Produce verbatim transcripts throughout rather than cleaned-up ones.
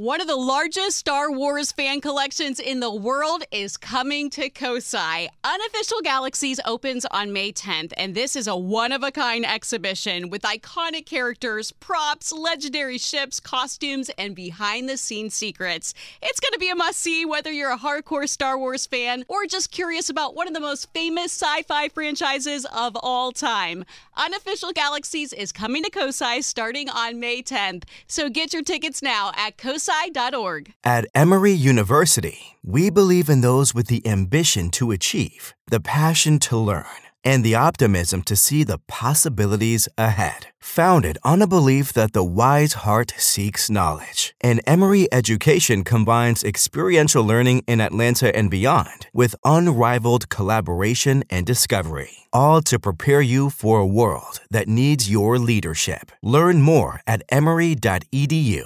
One of the largest Star Wars fan collections in the world is coming to Kosai. Unofficial Galaxies opens on May tenth, and this is a one-of-a-kind exhibition with iconic characters, props, legendary ships, costumes, and behind-the-scenes secrets. It's going to be a must-see whether you're a hardcore Star Wars fan or just curious about one of the most famous sci-fi franchises of all time. Unofficial Galaxies is coming to Kosai starting on May tenth, so get your tickets now at kosai dot org. At Emory University, we believe in those with the ambition to achieve, the passion to learn, and the optimism to see the possibilities ahead. Founded on a belief that the wise heart seeks knowledge, and Emory Education combines experiential learning in Atlanta and beyond with unrivaled collaboration and discovery, all to prepare you for a world that needs your leadership. Learn more at emory dot e d u.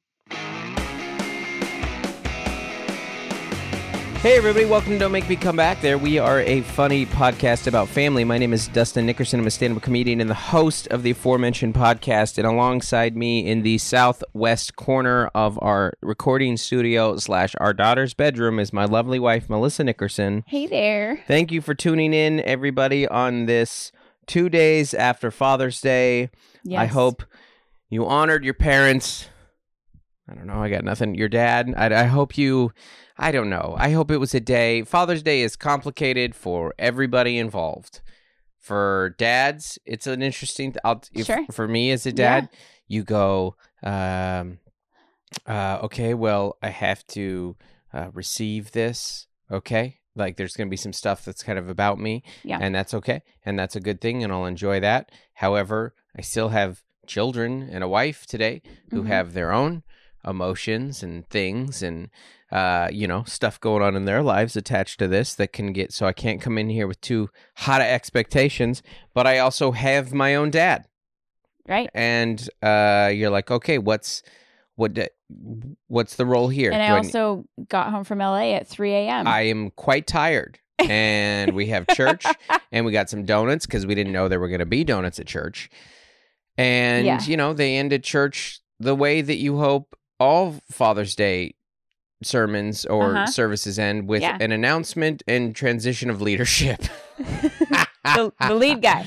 Hey everybody, welcome to Don't Make Me Come Back There. We are a funny podcast about family. My name is Dustin Nickerson. I'm a stand-up comedian and the host of the aforementioned podcast. And alongside me in the southwest corner of our recording studio slash our daughter's bedroom is my lovely wife, Melissa Nickerson. Hey there. Thank you for tuning in, everybody, on this two days after Father's Day. Yes. I hope you honored your parents. I don't know, I got nothing. Your dad. I, I hope you... I don't know. I hope it was a day. Father's Day is complicated for everybody involved. For dads, it's an interesting... I'll, if, sure. For me as a dad, yeah. you go, um, uh, okay, well, I have to uh, receive this, okay? Like, there's going to be some stuff that's kind of about me, yeah. and that's okay, and that's a good thing, and I'll enjoy that. However, I still have children and a wife today who mm-hmm. have their own emotions and things and... Uh, you know, stuff going on in their lives attached to this that can get, so I can't come in here with too hot of expectations, but I also have my own dad. Right. And uh, you're like, okay, what's, what, what's the role here? And I Do also I, got home from L A at three a.m. I am quite tired. And we have church and we got some donuts because we didn't know there were going to be donuts at church. And, yeah. you know, they ended church the way that you hope all Father's Day sermons or uh-huh. services end with yeah. an announcement and transition of leadership. the, the lead guy.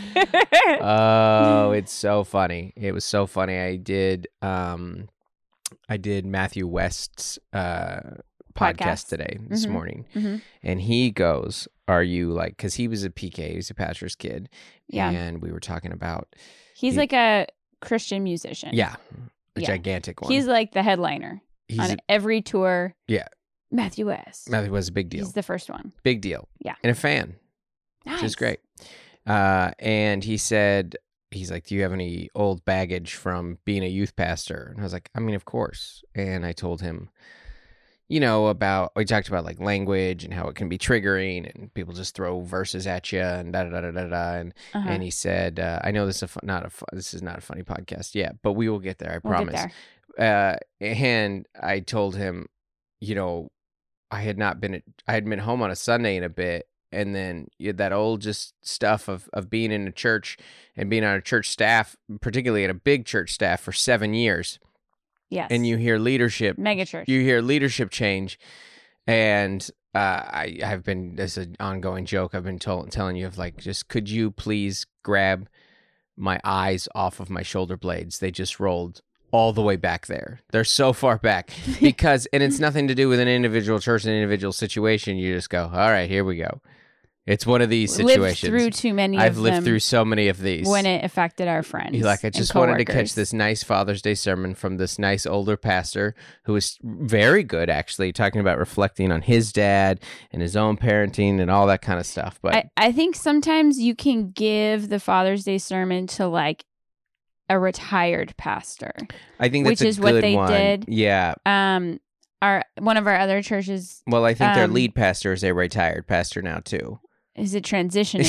Oh, it's so funny. It was so funny. I did um I did Matthew West's uh podcast, podcast today this mm-hmm. morning. Mm-hmm. And he goes, are you like, because he was a P K, he was a pastor's kid. Yeah. And we were talking about He's he, like a Christian musician. Yeah. A yeah. gigantic one. He's like the headliner. He's on a, every tour. Yeah. Matthew West. Matthew West is a big deal. He's the first one. Big deal. Yeah. And a fan. Nice. Which is great. Uh, and he said, he's like, do you have any old baggage from being a youth pastor? And I was like, I mean, of course. And I told him, you know, about, we talked about like language and how it can be triggering and people just throw verses at you and da da da da da. And, uh-huh. and he said, uh, I know this is a, not a, this is not a funny podcast yet, but we will get there. I we'll promise. Get there. Uh, and I told him, you know, I had not been, at, I had been home on a Sunday in a bit. And then you had that old just stuff of, of being in a church and being on a church staff, particularly at a big church staff for seven years. Yes. And you hear leadership. Mega church. You hear leadership change. And uh, I have been, this is an ongoing joke I've been told, telling you of like, just could you please grab my eyes off of my shoulder blades? They just rolled all the way back there. They're so far back because, and it's nothing to do with an individual church, an individual situation. You just go, all right, here we go. It's one of these situations. Lived through too many I've of lived them through so many of these. when it affected our friends. You're like, I just wanted to catch this nice Father's Day sermon from this nice older pastor who is very good, actually, talking about reflecting on his dad and his own parenting and all that kind of stuff. But I, I think sometimes you can give the Father's Day sermon to like a retired pastor. I think that's which a is good what they one. did. Yeah. Um, our one of our other churches. Well, I think um, their lead pastor is a retired pastor now too. Is it transitioning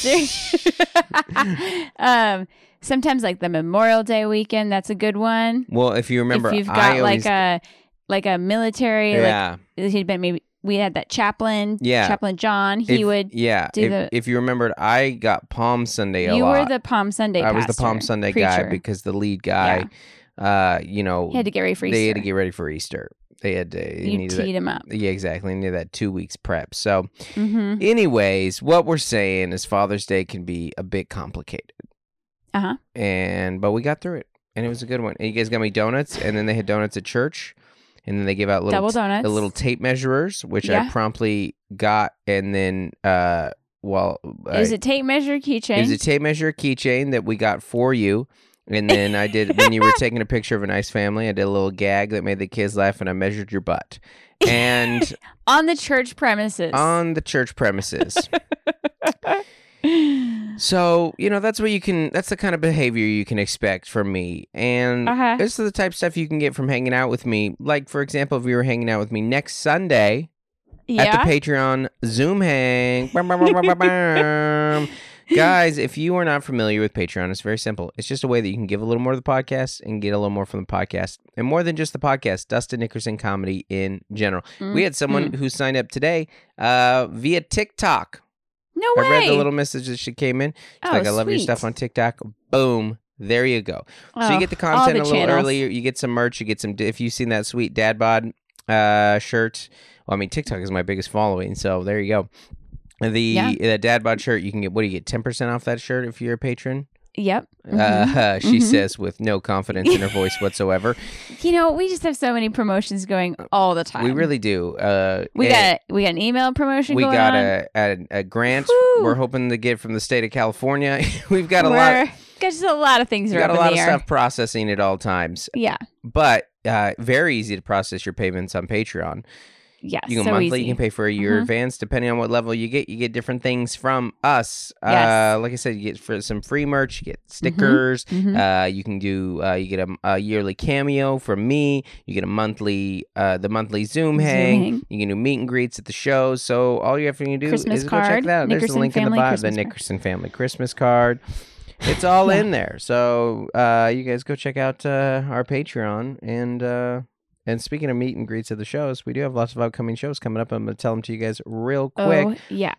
pastor? um, sometimes like the Memorial Day weekend, that's a good one. Well, if you remember, if you've got I always... like a like a military, yeah, like he'd been maybe we had that chaplain, yeah, Chaplain John. He if, would, yeah. do if, the. If you remembered, I got Palm Sunday a you lot. were the Palm Sunday. I was pastor, the Palm Sunday preacher. guy because the lead guy. Yeah. uh, you know, He had to get ready for Easter. they had to get ready for Easter. They had to. You needed teed that, him up. Yeah, exactly. Needed that two weeks prep. So, Mm-hmm. anyways, what we're saying is Father's Day can be a bit complicated. Uh huh. And but we got through it, and it was a good one. And you guys got me donuts, and then they had donuts at church, and then they gave out little Double donuts. the little tape measurers, which Yeah. I promptly got, and then uh, well, It was I- a tape measure keychain. it was a tape measure keychain that we got for you. And then I did, when you were taking a picture of a nice family, I did a little gag that made the kids laugh, and I measured your butt. And on the church premises. on the church premises. So, you know, that's what you can, that's the kind of behavior you can expect from me. And Uh-huh. this is the type of stuff you can get from hanging out with me. Like, for example, if you were hanging out with me next Sunday yeah. at the Patreon Zoom hang. Bum, bum, bum, bum, bum, bum. Guys, if you are not familiar with Patreon, it's very simple. It's just a way that you can give a little more to the podcast and get a little more from the podcast. And more than just the podcast, Dustin Nickerson comedy in general. Mm, We had someone mm. who signed up today uh, via TikTok. No I way. read the little message that she came in. She's Oh, like, I love your sweet. stuff on TikTok. Boom. There you go. So Oh, you get the all content the a little channels. earlier. You get some merch. You get some, if you've seen that sweet dad bod uh, shirt. Well, I mean, TikTok is my biggest following. So there you go. The, Yeah. the dad bod shirt, you can get, what do you get, ten percent off that shirt if you're a patron? Yep. Uh, Mhm. she Mhm. says with no confidence in her voice whatsoever. You know, we just have so many promotions going all the time. We really do. Uh, We and got we got an email promotion we going got on. a, a a grant. Whew. We're hoping to get from the state of California. We've got a We're, lot. got just a lot of things We are got up a in lot the of air. stuff processing at all times, Yeah. but uh, very easy to process your payments on Patreon. Yes. You can so monthly, easy. you can pay for a year Mhm. advance, depending on what level you get. You get different things from us. Yes. Uh, like I said, you get for some free merch, you get stickers. Mhm. Uh, you can do, uh, you get a, a yearly cameo from me. You get a monthly, uh, the monthly Zoom Zoom hang. hang. You can do meet and greets at the show. So all you have to do Christmas is go check card, that out. There's the Nickerson link in the family bio, the Christmas card. Nickerson family Christmas card. It's all Yeah. in there. So uh, you guys go check out uh, our Patreon. And uh, and speaking of meet and greets of the shows, we do have lots of upcoming shows coming up. I'm going to tell them to you guys real quick. Oh, yeah.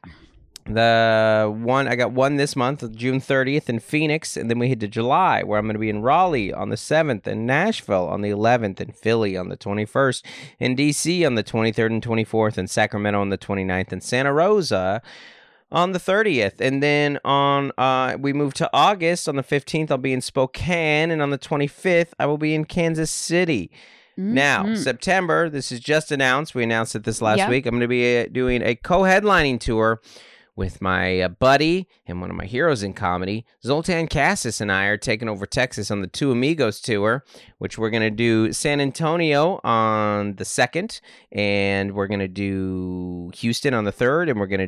The one I got one this month, June thirtieth in Phoenix, and then we head to July, where I'm going to be in Raleigh on the seventh, in Nashville on the eleventh, in Philly on the twenty-first, in D C on the twenty-third and twenty-fourth, in Sacramento on the twenty-ninth, in Santa Rosa on the thirtieth, and then on uh, we move to August on the fifteenth. I'll be in Spokane, and on the twenty-fifth, I will be in Kansas City. Now, Mhm. September, this is just announced. We announced it this last Yep. week. I'm going to be uh, doing a co-headlining tour with my uh, buddy and one of my heroes in comedy. Zoltan Cassis and I are taking over Texas on the Two Amigos tour, which we're going to do San Antonio on the second, and we're going to do Houston on the third, and we're going to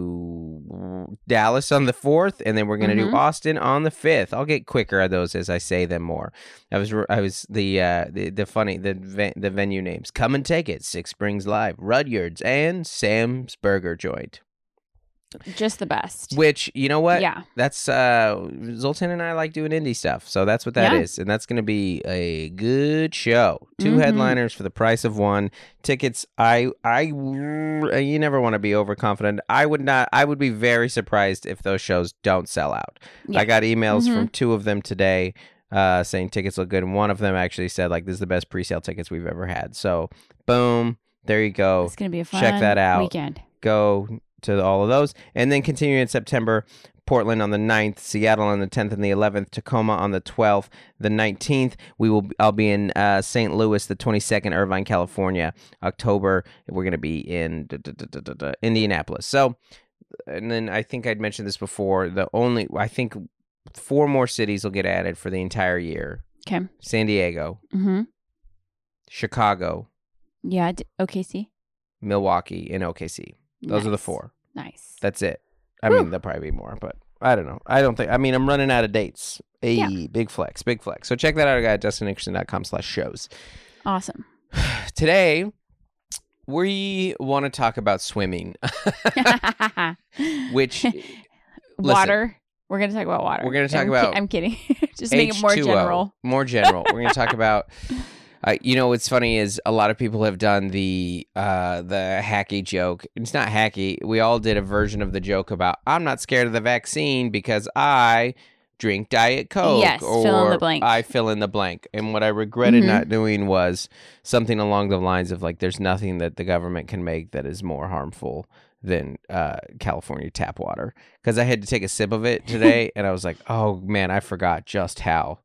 do Dallas on the fourth, and then we're going to Mhm. do Austin on the fifth. I'll get quicker at those as I say them more. I was I was the uh, the, the funny the ve- the venue names. Come and Take It, Six Springs Live, Rudyard's, and Sam's Burger Joint. Just the best. Which, you know what? Yeah. That's uh Zoltan and I like doing indie stuff. So that's what that Yeah. is. And that's going to be a good show. Two Mhm. headliners for the price of one. Tickets, I I you never want to be overconfident. I would not I would be very surprised if those shows don't sell out. Yeah. I got emails Mhm. from two of them today uh saying tickets look good, and one of them actually said like this is the best pre-sale tickets we've ever had. So, boom, there you go. It's going to be a fun Check that out. weekend. Go to all of those. And then continuing in September, Portland on the ninth, Seattle on the tenth and the eleventh, Tacoma on the twelfth, the nineteenth. We will I'll be in uh, Saint Louis the twenty-second, Irvine, California. October, we're going to be in da, da, da, da, da, da, Indianapolis. So, and then I think I'd mentioned this before, the only I think four more cities will get added for the entire year. Okay. San Diego, Mm-hmm. Chicago, Yeah. D- O K C. Milwaukee, and O K C. Those are the Nice. four. Nice. That's it. I Whew. mean, there'll probably be more, but I don't know. I don't think, I mean, I'm running out of dates. Hey, Yeah. big flex, big flex. So check that out at dustin nickerson dot com slash shows. Awesome. Today, we want to talk about swimming, which water. We're going to talk about water. We're gonna talk I'm ki- about I'm kidding. Just make it more H two O, general. More general. We're going to talk about, uh, you know, what's funny is a lot of people have done the uh, the hacky joke. It's not hacky. We all did a version of the joke about, I'm not scared of the vaccine because I drink Diet Coke, Yes, or fill in the blank. I fill in the blank. And what I regretted Mhm. not doing was something along the lines of like, there's nothing that the government can make that is more harmful than uh, California tap water. Because I had to take a sip of it today, and I was like, oh man, I forgot just how.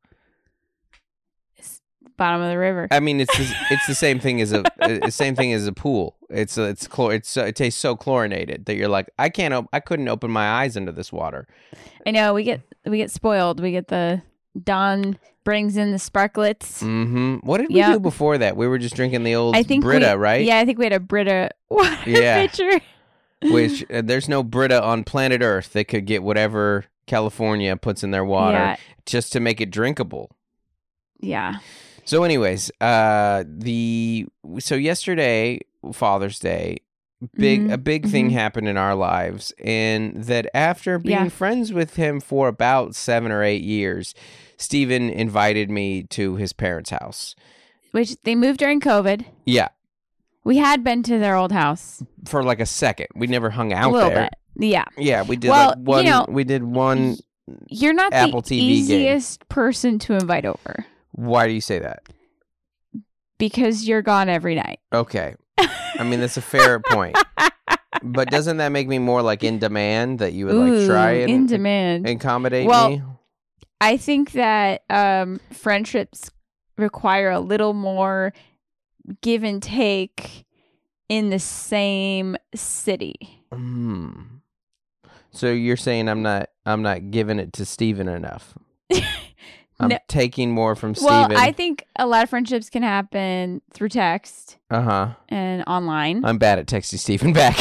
Bottom of the river. I mean, it's the, it's the same thing as a the same thing as a pool. It's it's chlor it's so, it tastes so chlorinated that you're like, I can't op- I couldn't open my eyes under this water. I know we get we get spoiled. We get the Don brings in the sparklets. Mm-hmm. What did we Yep. do before that? We were just drinking the old I think Brita, we, right? Yeah, I think we had a Brita water Yeah. pitcher. Which uh, there's no Brita on planet Earth that could get whatever California puts in their water Yeah. just to make it drinkable. Yeah. So, anyways, uh, the so yesterday, Father's Day, big Mhm, a big thing mhm. happened in our lives, and that after being Yeah. friends with him for about seven or eight years, Stephen invited me to his parents' house. Which they moved during COVID. Yeah, We had been to their old house for like a second. We never hung a out little there. bit. Yeah. Yeah, we did Well, like one. you know, we did one. You're not Apple the T V game. easiest person to invite over Why do you say that? because you're gone every night. Okay, I mean that's a fair point. But doesn't that make me more like in demand that you would like Ooh, try and in demand. accommodate Well, me? I think that um, friendships require a little more give and take in the same city. Hmm. So you're saying I'm not I'm not giving it to Steven enough. I'm No. taking more from Well, Steven. I think a lot of friendships can happen through text Uh-huh. and online. I'm bad at texting Steven back.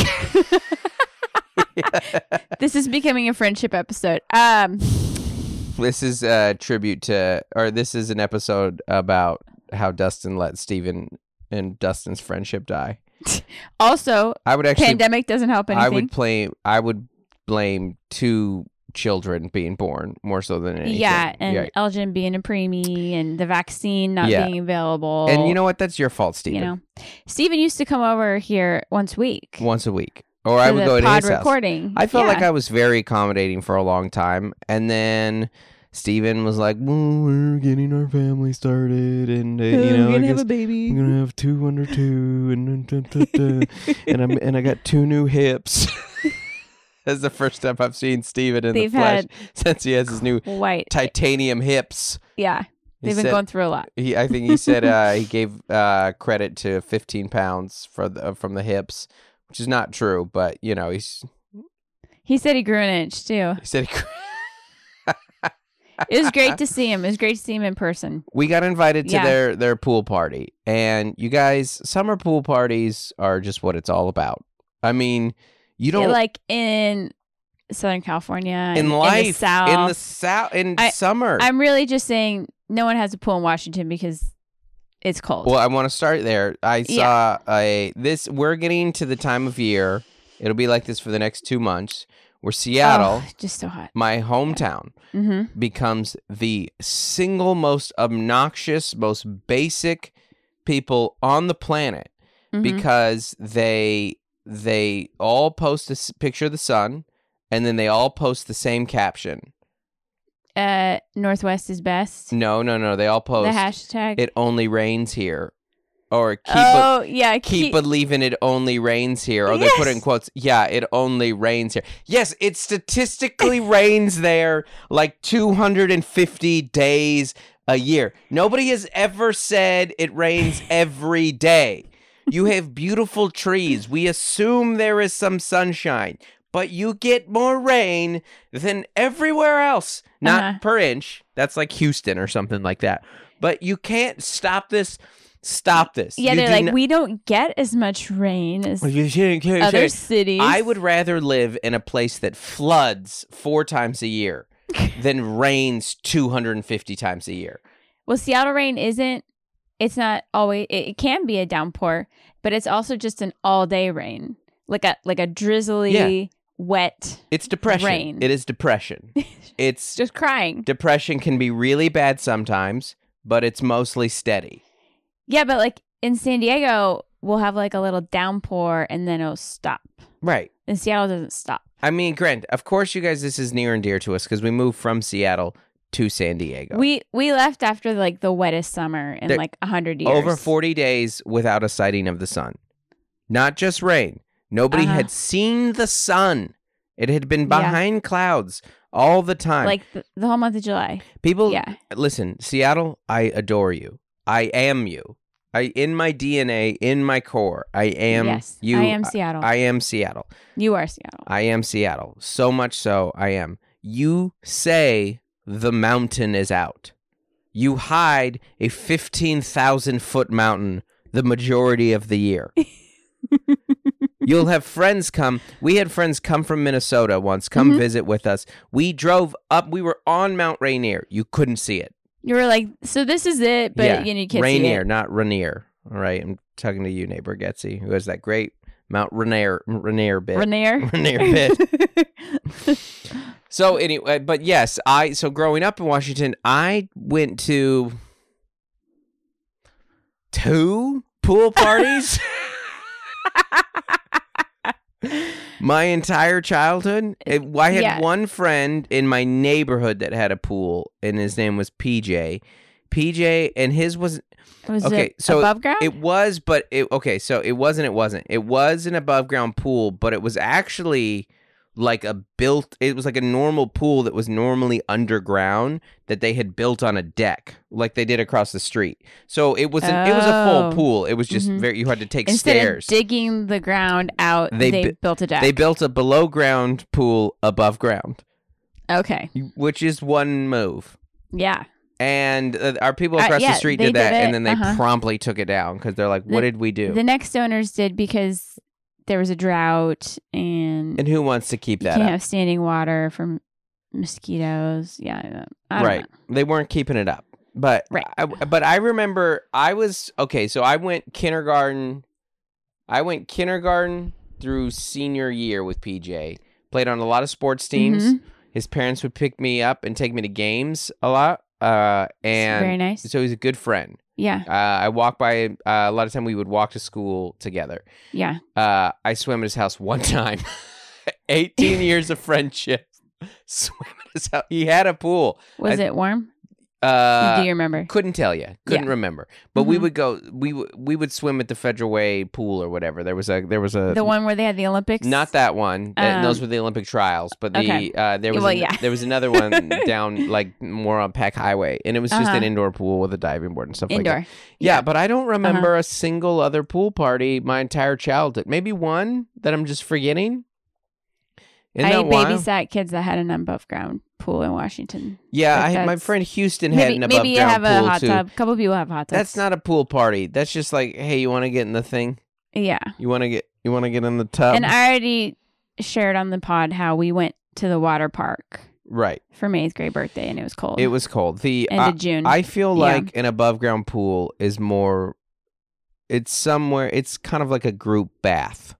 This is becoming a friendship episode. Um, This is a tribute to or this is an episode about how Dustin let Steven and Dustin's friendship die. also, I would actually pandemic doesn't help anything. I would play I would blame two children being born more so than anything. Yeah, and Yeah. Elgin being a preemie and the vaccine not Yeah. being available. And you know what? That's your fault, Steven. you know, Steven used to come over here once a week. Once a week. Or for I would the go to pod his house. recording. I felt Yeah. like I was very accommodating for a long time. And then Steven was like, well, we're getting our family started. And, uh, you know, we're I gonna guess have a baby. I'm going to have two under two. And, da, da, da, and, I'm, and I got two new hips. That's the first time I've seen Steven in They've the flesh had since he has his new White. titanium hips. Yeah, He they've been said- going through a lot. He, I think he said uh, he gave uh, credit to fifteen pounds for the, from the hips, which is not true. But you know, he's He said he grew an inch too. he said he, It was great to see him. It was great to see him in person. we got invited to Yeah. their their pool party, and you guys, summer pool parties are just what it's all about. I mean, you don't Like in Southern California, in and life in the South. in the south in I- summer. I'm really just saying no one has a pool in Washington because it's cold. Well, I want to start there. I Yeah. saw a this. We're getting to the time of year. It'll be like this for the next two months. Where Seattle, Oh, just so hot. my hometown, Mm-hmm. becomes the single most obnoxious, most basic people on the planet Mm-hmm. because they they all post a s- picture of the sun, and then they all post the same caption. Uh, Northwest is best. No, no, no. They all post The hashtag. "It only rains here," or "Keep oh yeah, keep believing it only rains here," or they put it in Yes. quotes, yeah, it only rains here. Yes, it statistically rains there like two hundred fifty days a year. Nobody has ever said it rains every day. You have beautiful trees. We assume there is some sunshine, but you get more rain than everywhere else. Not Uh-huh. per inch. That's like Houston or something like that. But you can't stop this. Stop this. Yeah, You they're do like, not- we don't get as much rain as You shouldn't- you other shouldn't. cities. I would rather live in a place that floods four times a year than rains two hundred fifty times a year. Well, Seattle rain isn't. It's not always. It, it can be a downpour, but it's also just an all-day rain, like a like a drizzly, Yeah. wet. It's depression. Rain. It is depression. It's Just crying. depression can be really bad sometimes, but it's mostly steady. Yeah, but like in San Diego, we'll have like a little downpour and then it'll stop. Right. In Seattle, it doesn't stop. I mean, Grant, of course, you guys, this is near and dear to us because we moved from Seattle to San Diego. We we left after like the wettest summer in There- like a hundred years. Over forty days without a sighting of the sun. Not just rain. Nobody Uh-huh. had seen the sun. It had been Yeah. behind clouds all the time. like the, the whole month of July. People, Yeah. listen, Seattle, I adore you. I am you. I in my D N A, in my core, I am Yes, you. I am Seattle. I am Seattle. You are Seattle. I am Seattle. So much so, I am. You say the mountain is out. You hide a fifteen thousand foot mountain the majority of the year. You'll have friends come. We had friends come from Minnesota once, come Mhm. visit with us. We drove up. We were on Mount Rainier. You couldn't see it. You were like, so this is it, but yeah. you know you can't Rainier, see it. not Rainier. All right. I'm talking to you, neighbor Getsy, who has that great Mount Rainier, Rainier bit. Rainier. Rainier bit. So anyway, but yes, I so growing up in Washington, I went to two pool parties my entire childhood. It- I had Yeah. one friend in my neighborhood that had a pool, and his name was P J. P J, and his was Was Okay, it so above ground? it was, but it okay. So it wasn't. It wasn't. It was an above ground pool, but it was actually like a built. It was like a normal pool that was normally underground that they had built on a deck, like they did across the street. So it was an, it was a full Oh. pool. It was just Mhm. very. You had to take Instead stairs. of digging the ground out, They they, bu- built a deck. They built a below ground pool above ground, okay. which is one move. Yeah. And uh, our people Uh, across yeah, the street they did that, did it. and then they Uh-huh. promptly took it down because they're like, "What The- did we do?" The next owners did because there was a drought and, And who wants to keep you that can't up? have standing water from mosquitoes. Yeah. I don't Right. know. They weren't keeping it up. But Right. I, but I remember I was okay, so I went kindergarten I went kindergarten through senior year with P J. Played on a lot of sports teams. Mhm. His parents would pick me up and take me to games a lot. Uh and Very nice. so he's a good friend. Yeah. Uh, I walk by uh, a lot of time we would walk to school together. Yeah. Uh, I swam at his house one time. eighteen years of friendship. Swam at his house. He had a pool. Was I- it warm? Uh, Do you remember? Couldn't tell you. Couldn't Yeah. remember. But we Mhm. would go. We w- we would swim at the Federal Way pool or whatever. There was a. There was a. The one where they had the Olympics? Not that one. Th- Um, those were the Olympic trials. But the okay. uh, there was Well, an- yeah. there was another one down like more on Peck Highway, and it was just Uh-huh. an indoor pool with a diving board and stuff like Indoor. that. Yeah, Yeah. but I don't remember a single other pool party my entire childhood. Maybe one that I'm just forgetting. Isn't I that wild? babysat kids that had an above ground pool in Washington. Yeah, Like I had, my that's- friend Houston had Maybe, an above maybe you ground have pool a hot too. tub. A couple people have hot tubs. That's not a pool party. That's just like, hey, you want to get in the thing? Yeah. You want to get you want to get in the tub? And I already shared on the pod how we went to the water park right. for my eighth grade birthday and it was cold. It was cold. The End I, of June. I feel Yeah. like an above ground pool is more. It's somewhere. It's kind of like a group bath.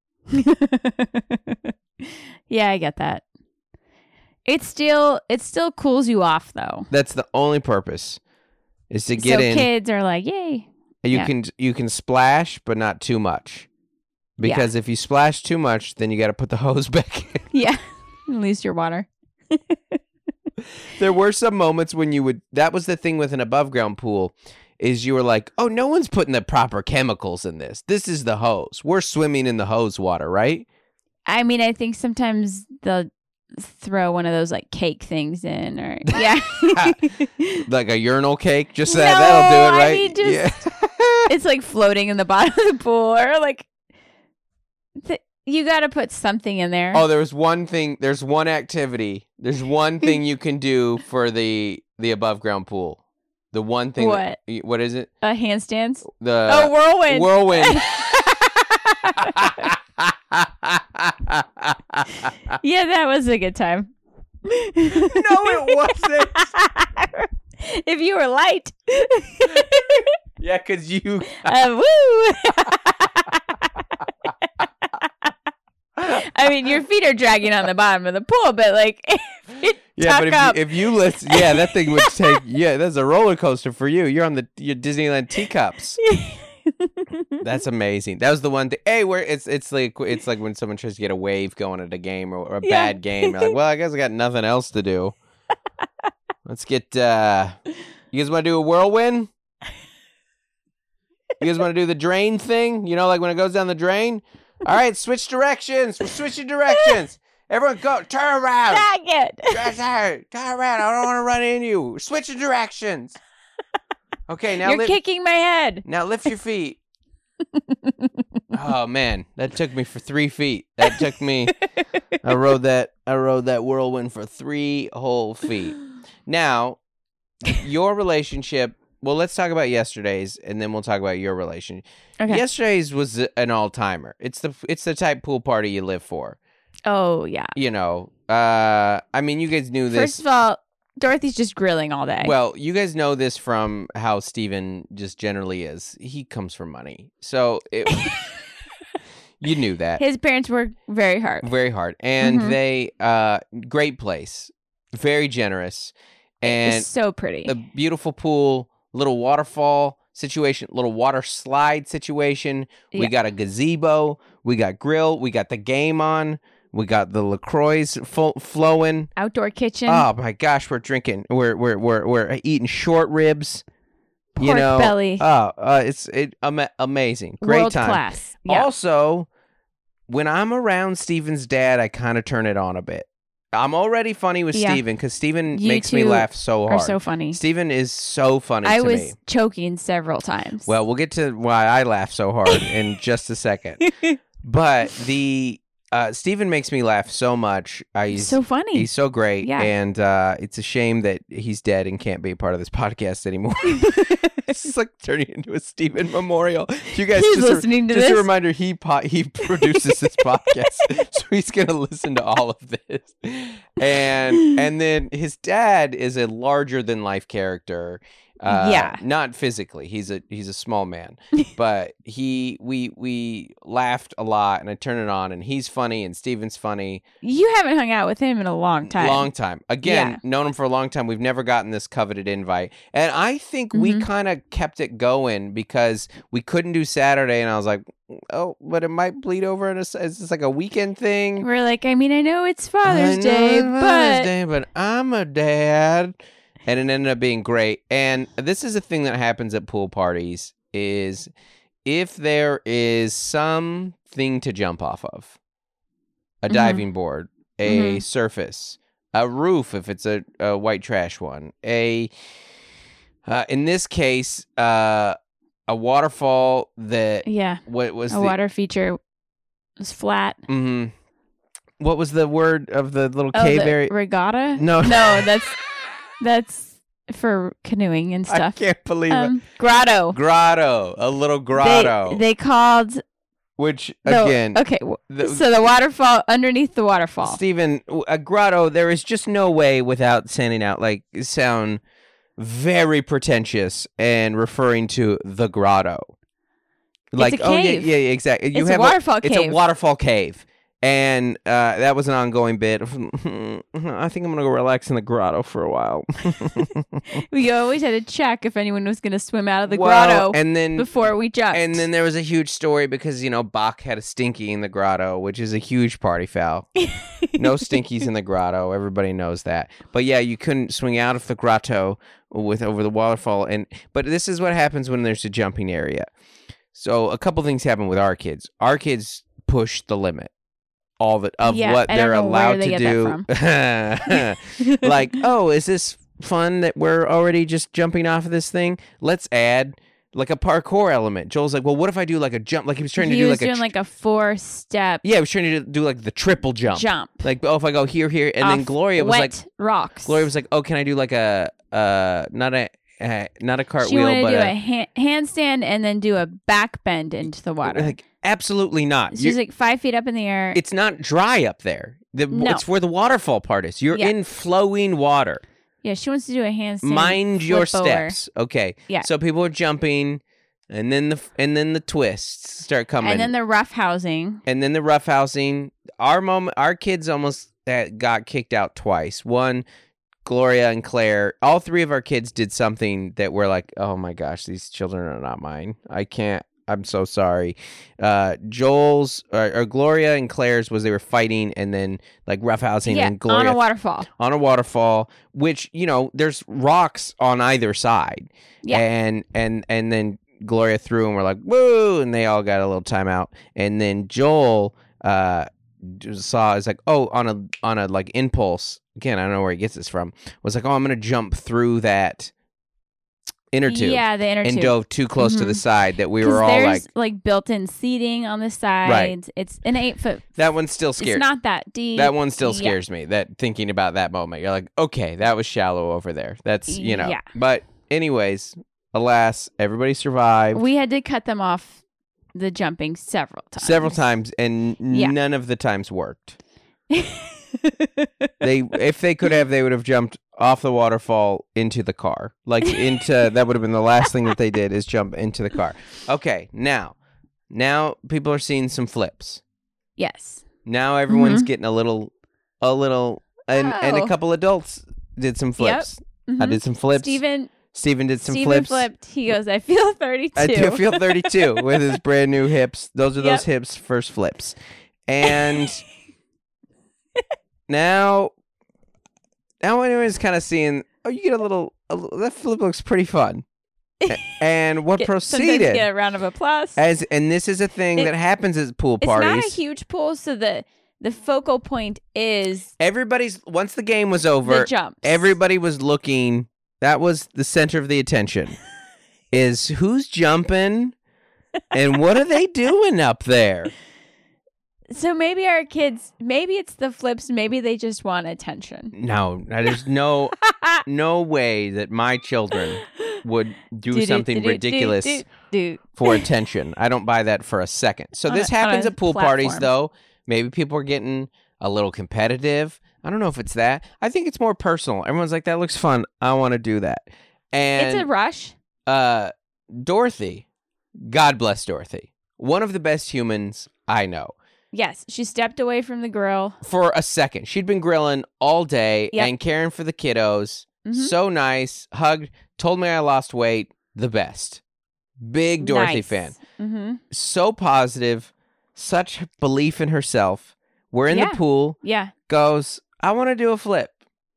Yeah, I get that. It still it still cools you off though. That's the only purpose, is to get so in. kids are like, yay. You yeah. can you can splash, but not too much, because if you splash too much, then you got to put the hose back in. Yeah. Lose your water. There were some moments when you would. That was the thing with an above ground pool, is you were like, oh, no one's putting the proper chemicals in this. This is the hose. We're swimming in the hose water, right? I mean, I think sometimes they'll throw one of those like cake things in or yeah. Like a urinal cake, just that. No, That'll do it, I right? mean, just- yeah. It's like floating in the bottom of the pool or like th- you got to put something in there. Oh, there was one thing. There's one activity. There's one thing you can do for the the above ground pool. The one thing. What? That, what is it? Uh, handstands. The oh, whirlwind. whirlwind. Yeah, that was a good time. No, it wasn't. If you were light. Yeah, because you. uh, woo. I mean, your feet are dragging on the bottom of the pool, but like, if you Yeah, tuck but if up, you, if you listen, yeah, that thing would take. Yeah, that's a roller coaster for you. You're on the your Disneyland teacups. That's amazing. That was the one thing. Hey, where it's it's like it's like when someone tries to get a wave going at a game or, or a Yeah. bad game. You're like, well, I guess I got nothing else to do. Let's get. uh You guys want to do a whirlwind? You guys want to do the drain thing? You know, like when it goes down the drain. All right, switch directions. We're switching directions. Everyone, go turn around. Dang it. Turn, turn, turn around. I don't want to run into you. Switching directions. Okay, now You're lift. kicking my head. Now lift your feet. Oh man, that took me for three feet. That took me. I rode that. I rode that whirlwind for three whole feet. Now, your relationship. Well, let's talk about yesterday's, and then we'll talk about your relationship. Okay. Yesterday's was an all timer. It's the it's the type pool party you live for. Oh, yeah. You know. Uh, I mean, you guys knew this. First of all, Dorothy's just grilling all day. Well, you guys know this from how Steven just generally is. He comes from money. So it, you knew that. His parents work very hard. Very hard. And Mhm. they, uh, great place. Very generous. And It's so pretty. a beautiful pool, little waterfall situation, little water slide situation. We Yeah. got a gazebo. We got grill. We got the game on. We got the LaCroix fo- flowing. Outdoor kitchen. Oh my gosh, we're drinking. We're we're we're we're eating short ribs. Pork you know, belly. Oh, uh, it's it ama- amazing. Great World time. class. Yeah. Also, when I'm around Steven's dad, I kind of turn it on a bit. I'm already funny with Yeah. Steven because Steven You makes me two laugh so are hard. so funny. Steven is so funny I to was me. choking several times. Well, we'll get to why I laugh so hard in just a second. But the uh, Steven makes me laugh so much. Uh, he's so funny. He's so great, Yeah. and uh, it's a shame that he's dead and can't be a part of this podcast anymore. It's like turning into a Steven memorial. You guys, He's just, listening a, to just a this? reminder: he po- he produces this podcast, so he's gonna listen to all of this. And and then his dad is a larger than life character. Uh, Yeah. not physically. He's a he's a small man, but he we we laughed a lot, and I turn it on, and he's funny, and Steven's funny. You haven't hung out with him in a long time. Long time. Again, Yeah. known him for a long time. We've never gotten this coveted invite. And I think we Mhm. kind of kept it going because we couldn't do Saturday. And I was like, oh, but it might bleed over. In a, is this like a weekend thing? We're like, I mean, I know it's Father's I know Day, it's but Father's Day, but I'm a dad. And it ended up being great. And this is a thing that happens at pool parties is if there is something to jump off of, a Mhm. diving board, a Mhm. surface, a roof if it's a, a white trash one, a uh, in this case, uh, a waterfall that yeah, what was a the water feature was flat. mhm. What was the word of the little Oh, cave the area? regatta? No. no, that's that's for canoeing and I stuff. can't believe it. Um, grotto. Grotto, a little grotto, They, they called which the- again, okay, w- the- so the waterfall underneath the waterfall. Stephen, a grotto. There is just no way without sounding out like sound very pretentious and referring to the grotto. Like, a oh yeah, cave. yeah, yeah, exactly. You It's a have waterfall It's a cave. waterfall cave. And uh, that was an ongoing bit. I think I'm gonna go relax in the grotto for a while. We always had to check if anyone was going to swim out of the Well, grotto and then before we jumped. And then there was a huge story because, you know, Bach had a stinky in the grotto, which is a huge party foul. No stinkies in the grotto. Everybody knows that. But yeah, you couldn't swing out of the grotto with over the waterfall. And but this is what happens when there's a jumping area. So a couple things happen with our kids. Our kids push the limit. All the of Yeah, what I don't they're know where allowed they to get that do. Like, oh, is this fun that we're already just jumping off of this thing? Let's add like a parkour element. Joel's like, well, what if I do like a jump? Like he was trying he to do was like a doing tr- like a four step yeah, he was trying to do like the triple jump. jump. Like, oh, if I go here, here, and then off Gloria was wet like, rocks. Gloria was like, oh, can I do like a uh, not a uh, not a she cartwheel, wanted but to do a, a ha- handstand and then do a back bend into the water. like absolutely not. She's You're- like five feet up in the air. it's not dry up there. The, No. It's where the waterfall part is. You're Yeah. in flowing water. Yeah, she wants to do a handstand. Mind your flip over. steps. Okay. Yeah. So people are jumping, and then the and then the twists start coming, And then the rough housing. and then the roughhousing. Our mom, our kids almost uh, got kicked out twice. One, Gloria and Claire. All three of our kids did something that we're like, oh my gosh, these children are not mine. I can't. I'm so sorry. Uh, Joel's or, or Gloria and Claire's was they were fighting and then like roughhousing Yeah, and Gloria on a waterfall. on a waterfall, which you know there's rocks on either side. Yeah. and and and then Gloria threw and we're like woo, and they all got a little timeout. And then Joel uh saw is like oh on a on a like impulse again. I don't know where he gets this from. Was like oh I'm gonna jump through that inner tube. Yeah, the inner and tube. dove too close Mhm. to the side that we 'Cause were all there's, like like built-in seating on the sides. It's an eight foot. that one still scares. It's not that deep. That one still Yeah. scares me. That thinking about that moment, you're like, okay, that was shallow over there. That's you know. Yeah. But anyways, alas, everybody survived We had to cut them off the jumping several times. several times, and Yeah. none of the times worked. They, if they could have, they would have jumped off the waterfall into the car, like into. That would have been the last thing that they did is jump into the car. Okay, now, now people are seeing some flips. Yes. Now everyone's Mhm. getting a little, a little, and and a Oh. couple adults did some flips. I Mhm. did some flips. Steven, Steven did some Steven flips. flipped. He goes, I feel thirty-two. I do feel thirty-two with his brand new hips. Those are Yep. those hips first flips. And now, now everyone's kind of seeing, oh, you get a little, a little, that flip looks pretty fun. A- and what Get- sometimes proceeded get a round of applause. as, and this is a thing It- that happens at pool It's parties. not a huge pool, so the the focal point is Everybody's, once the game was over, the jumps. everybody was looking. That was the center of the attention. Is who's jumping and what are they doing up there? So maybe our kids, maybe it's the flips, maybe they just want attention. No, there's no no way that my children would do Do, do, something do, do, ridiculous do, do. for attention. I don't buy that for a second. So On this a- on happens a at pool parties, platform. though. Maybe people are getting a little competitive. I don't know if it's that. I think it's more personal. Everyone's like, that looks fun. I want to do that. And It's a rush. uh, Dorothy, God bless Dorothy, one of the best humans I know. Yes, she stepped away from the grill. For a second, she'd been grilling all day Yep. and caring for the kiddos. Mhm. So nice, hugged, told me I lost weight. The best. Big Dorothy Nice. fan. Mm-hmm. So positive, such belief in herself. We're in Yeah. the pool. Yeah. Goes, I want to do a flip.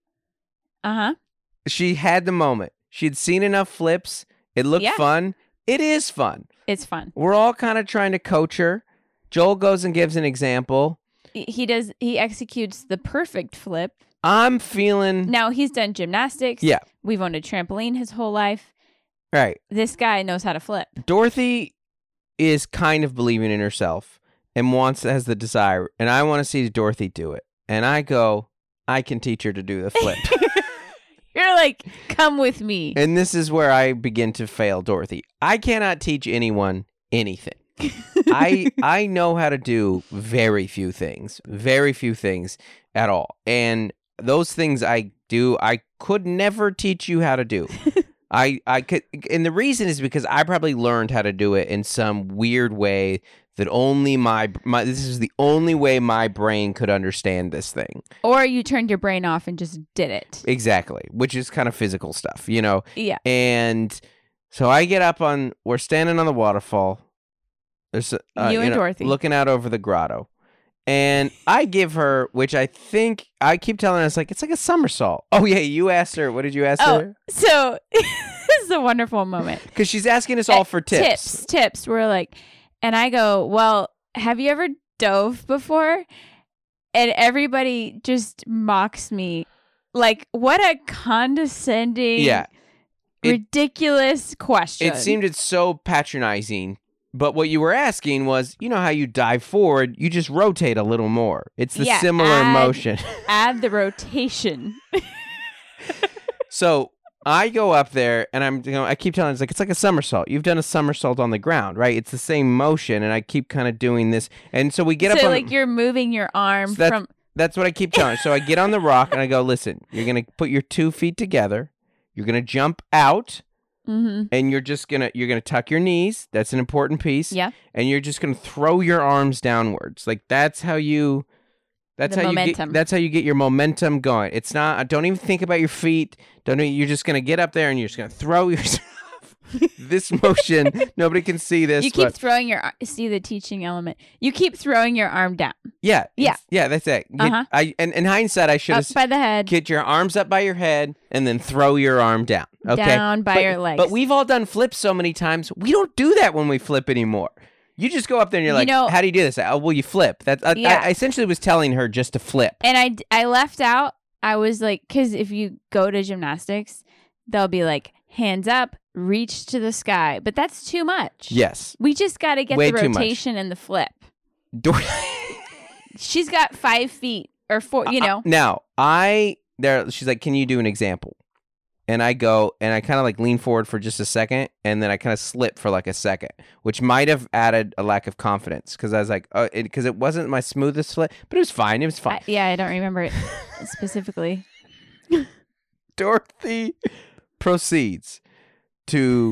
Uh huh. She had the moment. She'd seen enough flips. It looked Yeah. fun. It is fun. It's fun. We're all kind of trying to coach her. Joel goes and gives an example. He- He does. He executes the perfect flip. I'm feeling Now he's done gymnastics. Yeah. We've owned a trampoline his whole life. right. This guy knows how to flip. Dorothy is kind of believing in herself and wants has the desire, and I want to see Dorothy do it. And I go, I can teach her to do the flip. You're like, come with me. And this is where I begin to fail Dorothy. I cannot teach anyone anything. I I know how to do very few things, very few things at all. And those things I do, I could never teach you how to do. I I could, and the reason is because I probably learned how to do it in some weird way that only my my this is the only way my brain could understand this thing. Or you turned your brain off and just did it. Exactly, which is kind of physical stuff, you know. Yeah. And so I get up on, we're standing on the waterfall. There's uh, You and know, Dorothy. looking out over the grotto, and I give her, which I think I keep telling her, it's like it's like a somersault. Oh yeah, you asked her. What did you ask Oh, her? so this is a wonderful moment. Because she's asking us all for tips. Tips, tips. We're like, and I go, well, have you ever dove before? And everybody just mocks me. Like, what a condescending, Yeah, It- ridiculous question. it seemed it's so patronizing. But what you were asking was, you know how you dive forward, you just rotate a little more. It's the Yeah, similar add- motion. Add the rotation. So I go up there and I'm, you know, I keep telling her, it's like, it's like a somersault. You've done a somersault on the ground, right? It's the same motion. And I keep kind of doing this. And so we get so up on, like you're moving your arm So that's- from. that's what I keep telling her. So I get on the rock and I go, listen, you're going to put your two feet together. You're going to jump out Mm-hmm. and you're just going to, you're going to tuck your knees. That's an important piece. Yeah. And you're just going to throw your arms downwards. Like that's how you, that's The how you momentum. get, that's how you get your momentum going. It's not, don't even think about your feet. Don't, e- you're just going to get up there and you're just going to throw yourself this motion, nobody can see this. You keep but throwing your ar- see the teaching element. You keep throwing your arm down. yeah, Yeah. it's- yeah. That's it. Get- Uh-huh. I and in hindsight, I should Up have by the head. get your arms up by your head and then throw your arm down. Okay, Down by But- your legs. But we've all done flips so many times. We don't do that when we flip anymore. You just go up there and you're You like, know- "How do you do this?" Oh, well, you flip. That I, Yeah. I essentially was telling her just to flip. And I, d- I left out, I was like, because if you go to gymnastics, they'll be like, hands up, reach to the sky. But that's too much. Yes. We just got to get Way the too much. rotation and the flip. Dor- She's got five feet or four, you know. Now, I there she's like, "Can you do an example?" And I go and I kind of like lean forward for just a second and then I kind of slip for like a second, which might have added a lack of confidence because I was like, oh, because it, it wasn't my smoothest flip, but it was fine. It was fine. I, yeah, I don't remember it specifically. Dorothy proceeds to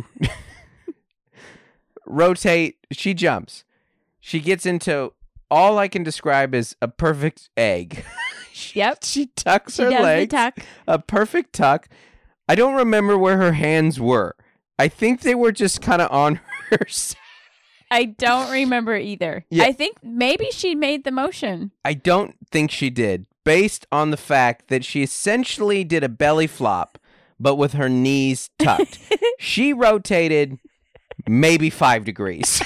rotate. She jumps. She gets into all I can describe as a perfect egg. she, Yep. She tucks She her does legs. the tuck. A perfect tuck. I don't remember where her hands were. I think they were just kind of on her side. I don't remember either. Yeah. I think maybe she made the motion. I don't think she did, based on the fact that she essentially did a belly flop, but with her knees tucked. She rotated maybe five degrees.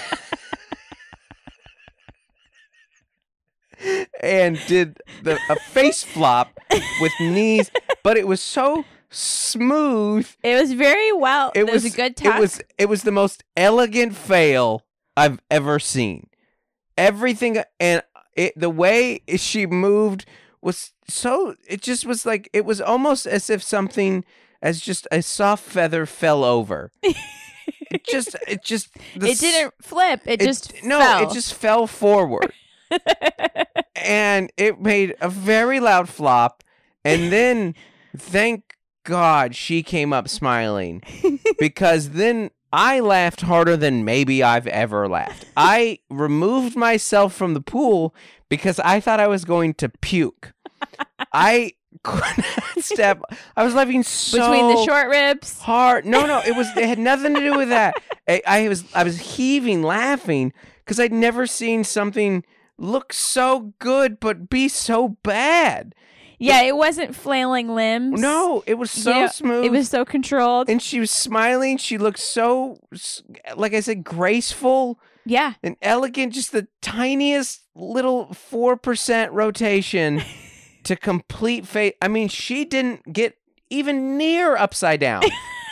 And did the, a face flop with knees, but it was so smooth. It was very well. It It was, was a good tuck. It was it was the most elegant fail I've ever seen. Everything and it, the way she moved was so. It just was like it was almost as if something as just a soft feather fell over. It just it just the it didn't flip. It, it- just no. fell. It just fell forward. And it made a very loud flop. And then, thank God, she came up smiling. Because then I laughed harder than maybe I've ever laughed. I removed myself from the pool because I thought I was going to puke. I couldn't step. I was laughing so between the short ribs. hard. No, no, it was. It had nothing to do with that. I, I was. I was heaving, laughing because I'd never seen something look so good but be so bad. Yeah, it wasn't flailing limbs. No, it was so You know, smooth. It was so controlled. and she was smiling. She looked so, like I said, graceful yeah. and elegant. Just the tiniest little four percent rotation to complete face. I mean, she didn't get even near upside down.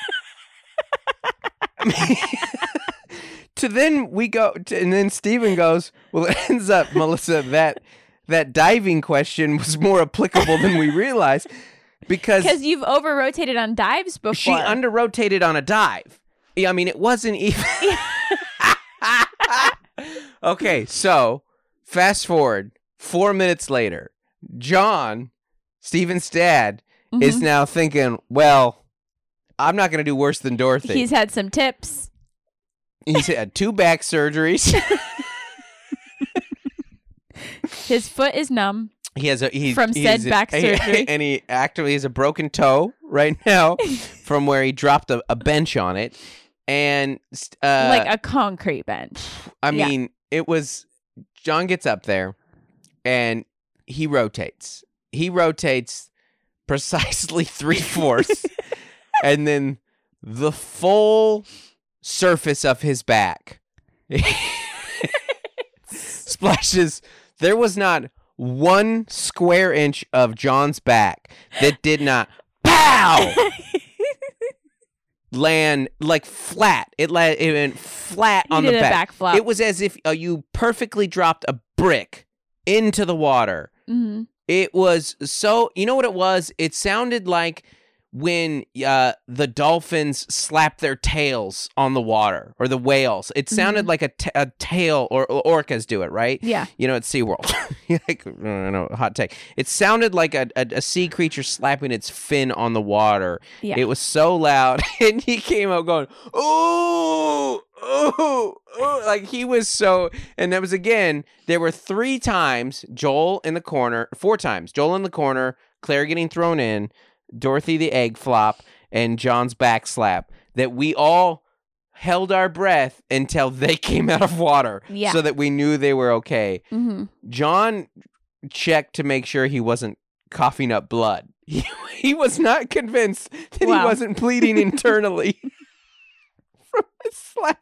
I mean, to then we go, to, and then Steven goes, well, it ends up, Melissa, that that diving question was more applicable than we realized because Because you've over rotated on dives before. she under rotated on a dive. Yeah, I mean, it wasn't even. Okay, so fast forward four minutes later, John, Steven's dad, Mhm. is now thinking, well, I'm not going to do worse than Dorothy. He's had some tips. He's had two back surgeries. His foot is numb. He has a he, From said he's- back surgery. and he actively has a broken toe right now from where he dropped a, a bench on it, and uh, like a concrete bench. I yeah. mean, it was John gets up there, and he rotates. He rotates precisely three fourths, and then the full surface of his back splashes. There was not one square inch of John's back that did not pow land like flat. It la- it went flat He on did the a back. back flop. It was as if uh, you perfectly dropped a brick into the water. Mhm. It was so. You know what it was? It sounded like when uh, the dolphins slap their tails on the water, or the whales. It sounded Mhm. like a, t- a tail, or, or orcas do it, right? Yeah. You know, at SeaWorld. Like, I don't know, hot take. It sounded like a, a, a sea creature slapping its fin on the water. Yeah. It was so loud. And he came out going, ooh, ooh, ooh. Like he was so, and that was again, there were three times Joel in the corner, four times, Joel in the corner, Claire getting thrown in, Dorothy the egg flop, and John's back slap, that we all held our breath until they came out of water Yeah. so that we knew they were okay. Mm-hmm. John checked to make sure he wasn't coughing up blood. He, he was not convinced that Wow. he wasn't bleeding internally from the slap.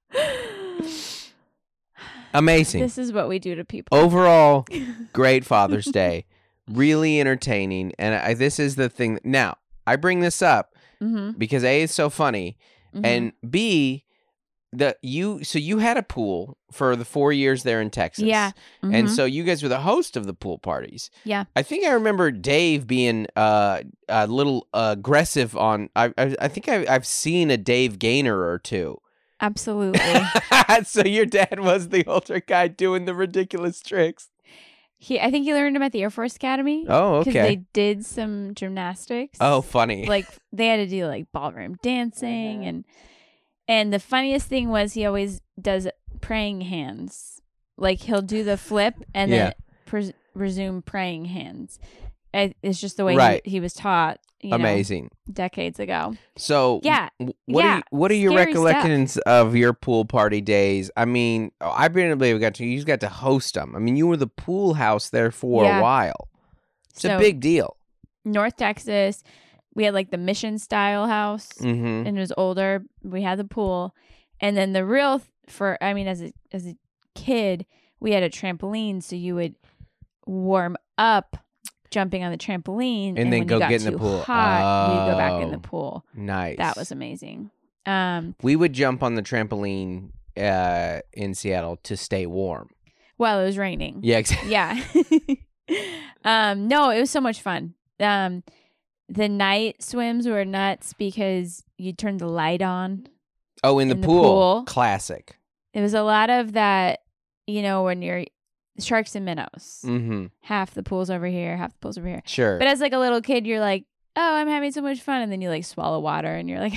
Amazing. This is what we do to people. Overall, great Father's Day. Really entertaining. And I, this is the thing. Now, I bring this up Mm-hmm. because A, it's so funny. Mm-hmm. And B, the you so you had a pool for the four years there in Texas. Yeah. And Mhm. so you guys were the host of the pool parties. Yeah. I think I remember Dave being uh, a little aggressive on. I I, I think I, I've seen a Dave Gaynor or two. Absolutely. So your dad was the older guy doing the ridiculous tricks. He, I think he learned him at the Air Force Academy. Oh, Because okay. they did some gymnastics. Oh, funny. Like they had to do like ballroom dancing and and the funniest thing was he always does praying hands. Like he'll do the flip and Yeah. then pres- resume praying hands. It, it's just the way Right. he, he was taught. You know, Amazing. decades ago. So Yeah. w- what Yeah. are you, what are your Scary stuff. recollections of your pool party days? I mean, I've been able to got to you just got to host them. I mean, you were the pool house there for Yeah. a while. It's So a big deal. North Texas, we had like the mission style house. Mm-hmm. And it was older. We had the pool, and then the real th- for I mean, as a as a kid, we had a trampoline, so you would warm up jumping on the trampoline, And then when go you got get in the too pool. Hot, you'd go back in the Oh. pool. Nice. That was amazing. Um, We would jump on the trampoline uh, in Seattle to stay warm. well, it was raining. Yeah, exactly. Yeah. um, no, it was so much fun. Um, the night swims were nuts because you turned the light on. Oh, in the, In the pool. pool. Classic. It was a lot of that, you know, when you're sharks and minnows. Mm-hmm. Half the pool's over here, half the pool's over here. Sure. But as like a little kid, you're like, oh, I'm having so much fun. And then you like swallow water and you're like,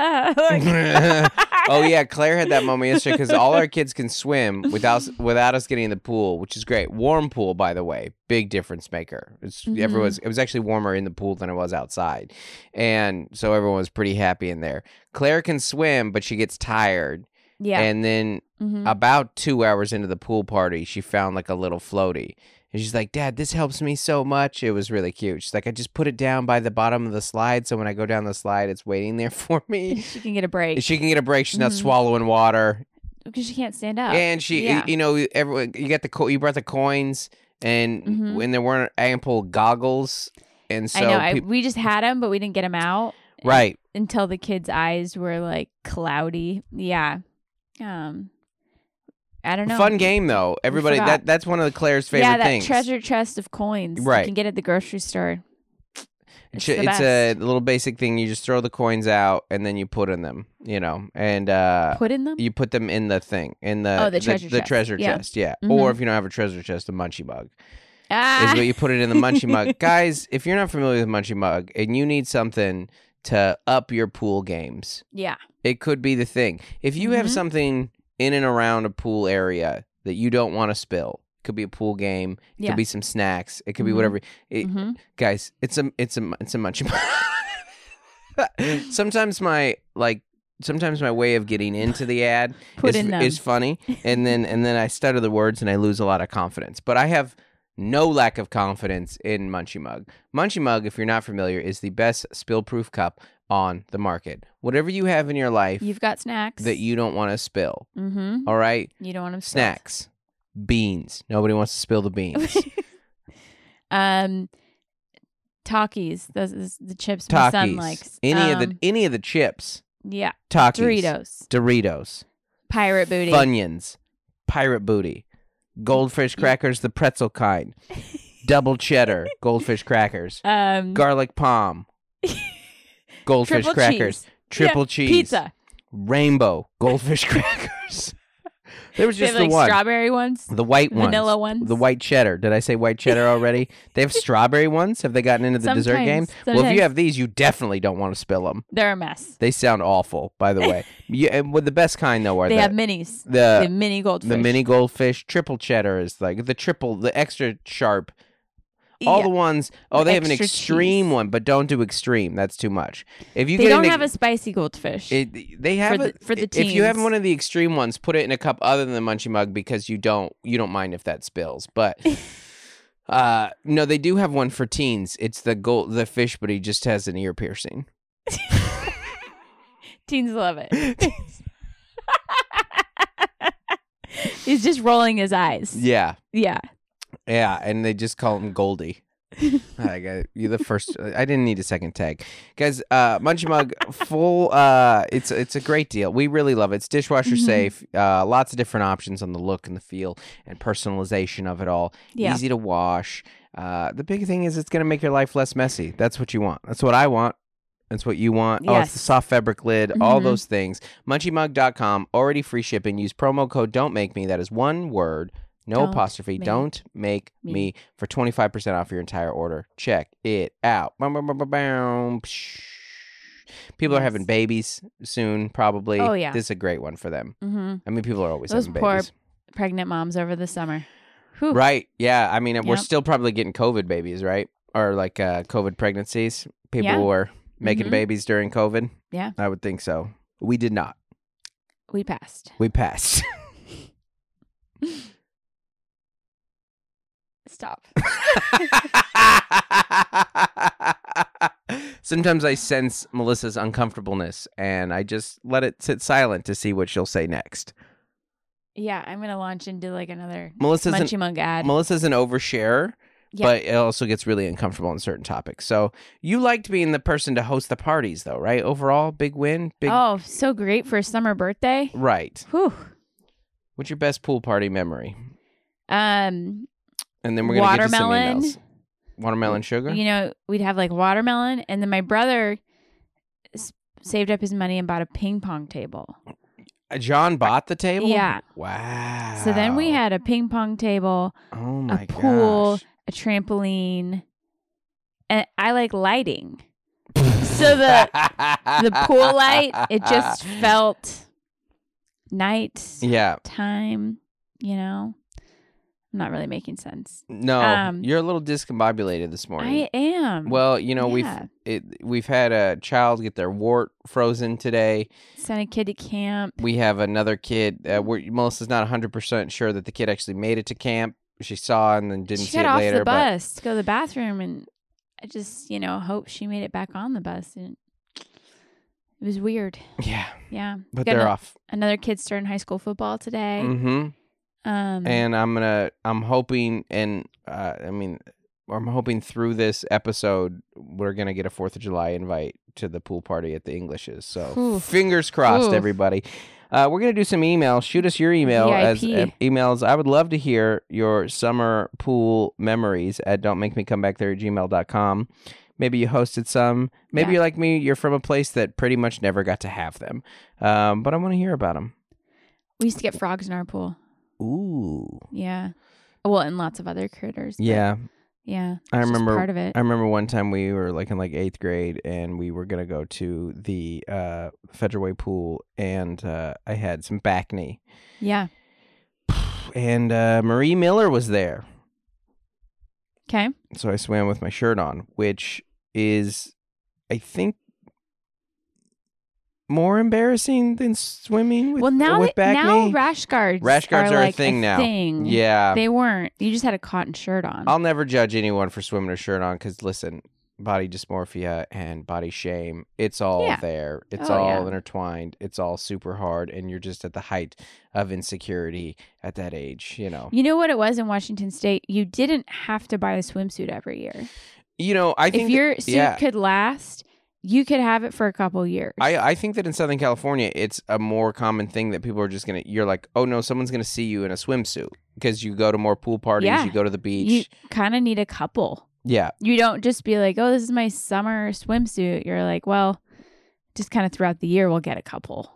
like Oh yeah, Claire had that moment yesterday because all our kids can swim without without us getting in the pool, which is great. Warm pool, by the way, big difference maker. It's Mhm. everyone's. It was actually warmer in the pool than it was outside, and so everyone was pretty happy in there. Claire can swim, but she gets tired, Yeah. and then Mhm. about two hours into the pool party, she found like a little floaty. And she's like, Dad, this helps me so much. It was really cute. She's like, I just put it down by the bottom of the slide. So when I go down the slide, it's waiting there for me. She can get a break She can get a break. She's not Mhm. swallowing water. because she can't stand up. And she, Yeah. you know, everyone, you got the, co- you brought the coins and Mhm. when there weren't ample goggles. And so, I know. I, peop- we just had them, but we didn't get them out. right. Until the kids' eyes were like cloudy. Yeah. Um, I don't know. Fun game though. Everybody, forgot. that that's one of the Claire's favorite yeah, that things. treasure chest of coins. Right. You can get at the grocery store. It's, It's, the it's a best. little basic thing. You just throw the coins out and then you put in them, you know, and uh, Put in them? you put them in the thing in the Oh, the treasure the chest. treasure Yeah. chest, yeah. Mhm. Or if you don't have a treasure chest, a munchie mug Ah. is what you put it in the munchie mug. Guys, if you're not familiar with munchie mug and you need something to up your pool games, yeah. it could be the thing. If you have Mhm. something in and around a pool area that you don't want to spill, it could be a pool game, it Yeah. could be some snacks, it could be Mhm. whatever. It, hmm Guys, it's a it's a it's a munchie mug. Sometimes my like sometimes my way of getting into the ad Put is, in them. is funny, and then and then I stutter the words and I lose a lot of confidence. But I have no lack of confidence in Munchie Mug. Munchie Mug, if you're not familiar, is the best spill-proof cup on the market. Whatever you have in your life You've got snacks. that you don't want to spill, Mm-hmm. all right? You don't want them Snacks, beans. Nobody wants to spill the beans. um, Takis. Those is the chips my son Takis, likes. any of the Um, any of the chips. yeah. Takis, Doritos. Doritos. Pirate booty. Funyuns, Pirate Booty, Goldfish crackers, the pretzel kind, double cheddar, Goldfish crackers, Um, garlic palm, Goldfish triple crackers, cheese. triple Yeah, cheese, Pizza. rainbow Goldfish crackers. There was They just have, the like one, strawberry ones. the white ones, vanilla ones. the white cheddar. Did I say white cheddar already? They have strawberry ones. Have they gotten into the dessert game? Sometimes, Well, if you sometimes. have these, you definitely don't want to spill them. They're a mess. They sound awful, by the way. Yeah, and with the best kind though are They the have minis. the they have mini goldfish. The mini goldfish, triple cheddar is like the triple, the extra sharp. All Yeah. the ones, oh, they have an Extra extreme cheese. one, but don't do extreme. That's too much. If you They get don't an, have a spicy goldfish. It, they have the- it for the If you have teens. one of the extreme ones, put it in a cup other than the Munchie Mug because you don't you don't mind if that spills. But uh, no, they do have one for teens. It's the gold the fish, but he just has an ear piercing. Teens love it. He's just rolling his eyes. Yeah, Yeah. yeah, and they just call him Goldie. I got you the first. I didn't need a second tag, guys. Uh, Munchie Mug, full. Uh, it's it's a great deal. We really love it. It's dishwasher Mhm. safe. Uh, lots of different options on the look and the feel and personalization of it all. Yeah. Easy to wash. Uh, the big thing is it's going to make your life less messy. That's what you want. That's what I want. That's what you want. Oh, it's the Yes. soft fabric lid. All Mhm. those things. munchie mug dot com. Already free shipping. Use promo code Don't Make Me. That is one word. No Don't apostrophe. make Don't make me. me for twenty-five percent off your entire order. Check it out. Bow, bow, bow, bow, bow. Psh. People are having Yes. babies soon, probably. Oh, yeah. This is a great one for them. Mm-hmm. I mean, people are always Those having poor babies. pregnant moms over the summer. Whew. Right. Yeah. I mean, we're Yep. still probably getting COVID babies, right? Or like uh, COVID pregnancies. People Yeah. were making Mhm. babies during COVID. Yeah. I would think so. We did not. We passed. We passed. Stop. Sometimes I sense Melissa's uncomfortableness and I just let it sit silent to see what she'll say next. Yeah, I'm gonna launch into like another Melissa's Munchie an, Mug ad. Melissa's an oversharer, Yeah. but it also gets really uncomfortable on certain topics. So you liked being the person to host the parties, though, right? Overall, big win? Big Oh, so great for a summer birthday. Right. Whew. What's your best pool party memory? Um, And then we're going to get to some Watermelon. emails. Watermelon sugar? you know, we'd have like watermelon, and then my brother s- saved up his money and bought a ping pong table. Uh, John bought the table? Yeah. Wow. So then we had a ping pong table, oh my a pool, gosh. a trampoline, and I like lighting. So the the pool light, it just felt night Yeah. time, you know. I'm not really making sense. No, Um, you're a little discombobulated this morning. I am. well, you know, Yeah. we've it, we've had a child get their wart frozen today. Sent a kid to camp. We have another kid. Uh, we're, Melissa's not one hundred percent sure that the kid actually made it to camp. She saw and then didn't She see got it off later. the bus to go to the bathroom, and I just, you know, hope she made it back on the bus. And it was weird. But yeah, Yeah. but Got they're ano- off. Another kid starting high school football today. Mm-hmm. Um, And I'm gonna. I'm hoping, and uh, I mean, I'm hoping through this episode we're gonna get a Fourth of July invite to the pool party at the Englishes. So Oof. fingers crossed, Oof. everybody. Uh, we're gonna do some emails. Shoot us your email as V I P. uh, emails. I would love to hear your summer pool memories at don't make me come back there at gmail dot com. Maybe you hosted some. Maybe Yeah. you're like me. You're from a place that pretty much never got to have them. Um, but I want to hear about them. we used to get frogs in our pool. Ooh. Yeah. Well, and lots of other critters. but Yeah. Yeah. I it's just remember part of it. I remember one time we were like in like eighth grade and we were gonna go to the uh Federal pool and uh I had some back knee. Yeah. And uh Marie Miller was there. Okay. So I swam with my shirt on, which is I think more embarrassing than swimming with, Well, now with that, back now knee. rash guards Rash guards are, like a thing now. thing. Yeah. They weren't. You just had a cotton shirt on. I'll never judge anyone for swimming a shirt on because, listen, body dysmorphia and body shame, it's all Yeah. there. It's Oh, all yeah. intertwined. It's all super hard. And you're just at the height of insecurity at that age, you know. You know what it was in Washington State? You didn't have to buy a swimsuit every year. You know, I think If your that- suit yeah, could last, you could have it for a couple years. I, I think that in Southern California, it's a more common thing that people are just going to, you're like, oh no, someone's going to see you in a swimsuit because you go to more pool parties, Yeah. you go to the beach. you kind of need a couple. yeah. You don't just be like, oh, this is my summer swimsuit. You're like, well, just kind of throughout the year, we'll get a couple.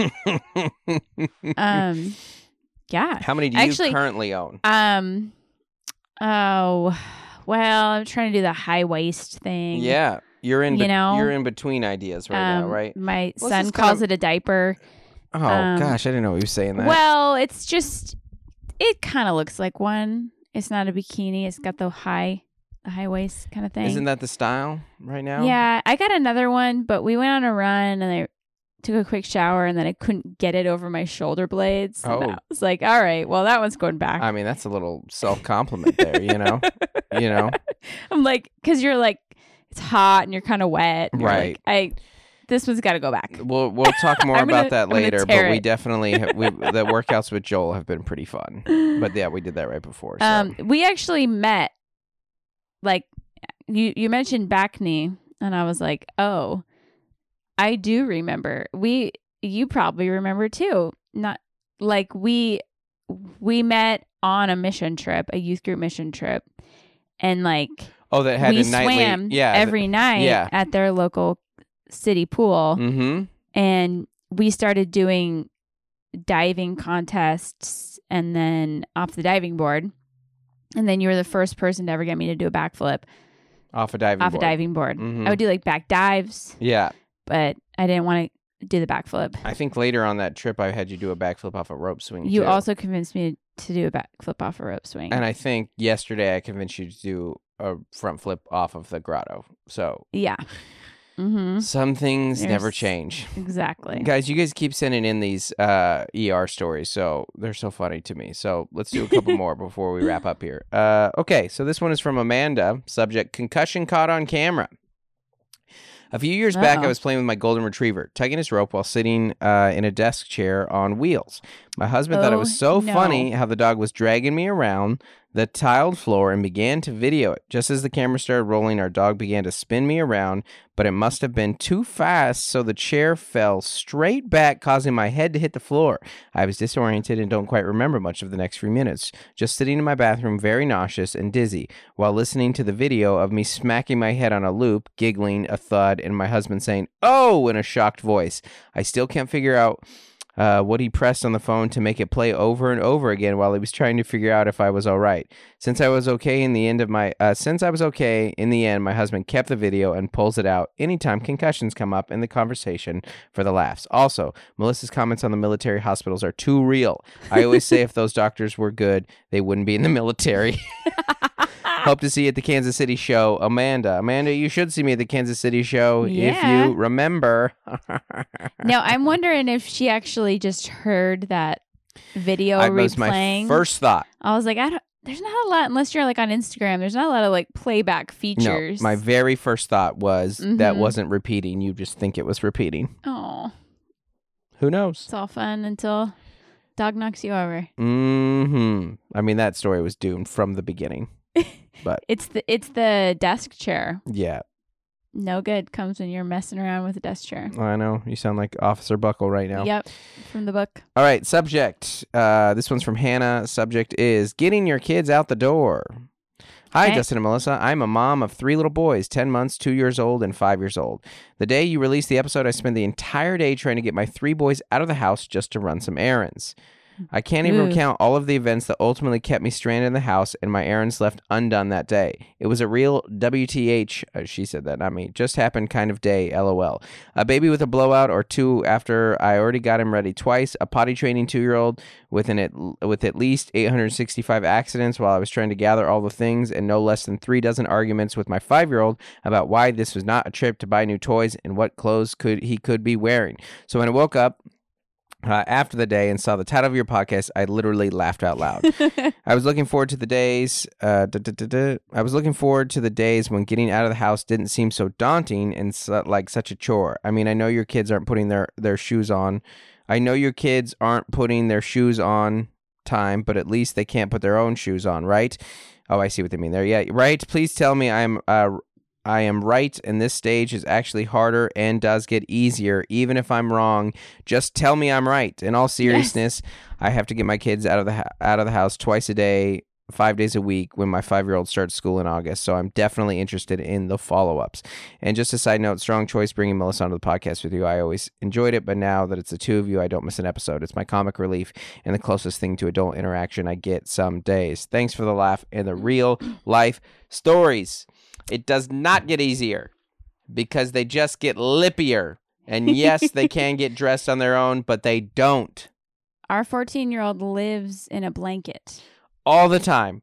Um, yeah. How many do you Actually- currently own? Um, oh, well, I'm trying to do the high waist thing. Yeah. You're in, You bet- know? you're in between ideas right Um, now, right? My Well, this son is kind calls of- it a diaper. Oh um, gosh, I didn't know he was saying that. Well, it's just, it kind of looks like one. It's not a bikini. It's got the high, high waist kind of thing. Isn't that the style right now? Yeah, I got another one, but we went on a run and I took a quick shower and then I couldn't get it over my shoulder blades. Oh. And I was like, all right, well, that one's going back. I mean, that's a little self-compliment there, you know? You know? I'm like, because you're like, it's hot and you're kind of wet. And you're Right. like, I, this one's got to go back. We'll we'll talk more I'm about gonna- that I'm gonna later, tear but we it. definitely have, we the workouts with Joel have been pretty fun. But yeah, we did that right before. So. Um, we actually met, like, you, you mentioned back knee, and I was like, oh, I do remember. We, you probably remember too. Not like we, we met on a mission trip, a youth group mission trip, and like oh, that had we a nightly, swam yeah, every night yeah. at their local city pool, Mm-hmm. and we started doing diving contests, and then off the diving board, and then you were the first person to ever get me to do a backflip Off a diving off board. a diving board. Mhm. I would do like back dives, Yeah. but I didn't want to do the backflip. I think later on that trip, I had you do a backflip off a rope swing. You too. also convinced me to do a backflip off a rope swing. And I think yesterday I convinced you to do a front flip off of the grotto. So yeah. Mm-hmm. some things never There's- change. Exactly. Guys, you guys keep sending in these uh, E R stories, so they're so funny to me. So let's do a couple more before we wrap up here. Uh, okay, so this one is from Amanda. Subject, concussion caught on camera. A few years back, I Uh-oh. was playing with my golden retriever, tugging his rope while sitting uh, in a desk chair on wheels. My husband thought it Oh, was so no. funny how the dog was dragging me around the tiled floor and began to video it. Just as the camera started rolling, our dog began to spin me around, but it must have been too fast, so the chair fell straight back, causing my head to hit the floor. I was disoriented and don't quite remember much of the next few minutes, just sitting in my bathroom very nauseous and dizzy while listening to the video of me smacking my head on a loop, giggling, a thud, and my husband saying, "Oh," in a shocked voice. I still can't figure out Uh, what he pressed on the phone to make it play over and over again while he was trying to figure out if I was all right. Since I was okay in the end of my, uh, since I was okay in the end, my husband kept the video and pulls it out anytime concussions come up in the conversation for the laughs. Also, Melissa's comments on the military hospitals are too real. I always say if those doctors were good, they wouldn't be in the military. Hope to see you at the Kansas City show. Amanda, Amanda, you should see me at the Kansas City show Yeah. if you remember. Now, I'm wondering if she actually just heard that video That was my replaying. first thought. I was like, I don't. There's not a lot unless you're like on Instagram. There's not a lot of like playback features. No, my very first thought was that Mhm. wasn't repeating. You just think it was repeating. Oh, Who knows? it's all fun until dog knocks you over. Mm-hmm. I mean, that story was doomed from the beginning. But It's the it's the desk chair. yeah, No good comes when you're messing around with a desk chair. I know. You sound like Officer Buckle right now. Yep, from the book. All right, subject. Uh, this one's from Hannah. Subject is getting your kids out the door. Hi, Okay. Justin and Melissa. I'm a mom of three little boys, ten months, two years old, and five years old. The day you released the episode, I spent the entire day trying to get my three boys out of the house just to run some errands. I can't even Ooh. recount all of the events that ultimately kept me stranded in the house and my errands left undone that day. It was a real W T H, uh, she said that, not me, just happened kind of day, LOL. A baby with a blowout or two after I already got him ready twice, a potty training two-year-old with, an at, with at least eight hundred sixty-five accidents while I was trying to gather all the things, and no less than three dozen arguments with my five-year-old about why this was not a trip to buy new toys and what clothes could he could be wearing. So when I woke up, Uh, after the day and saw the title of your podcast, I literally laughed out loud. I was looking forward to the days. Uh, duh, duh, duh, duh. I was looking forward to the days when getting out of the house didn't seem so daunting and so, like such a chore. I mean, I know your kids aren't putting their, their shoes on. I know your kids aren't putting their shoes on time, but at least they can't put their own shoes on, right? Oh, I see what they mean there. Yeah, right. Please tell me I'm uh, I am right, and this stage is actually harder and does get easier, even if I'm wrong. Just tell me I'm right. In all seriousness, yes. I have to get my kids out of the ha- out of the house twice a day, five days a week when my five-year-old starts school in August, so I'm definitely interested in the follow-ups. And just a side note, strong choice bringing Melissa onto the podcast with you. I always enjoyed it, but now that it's the two of you, I don't miss an episode. It's my comic relief and the closest thing to adult interaction I get some days. Thanks for the laugh and the real-life stories. It does not get easier because they just get lippier. And yes, they can get dressed on their own, but they don't. Our fourteen-year-old lives in a blanket. All the time.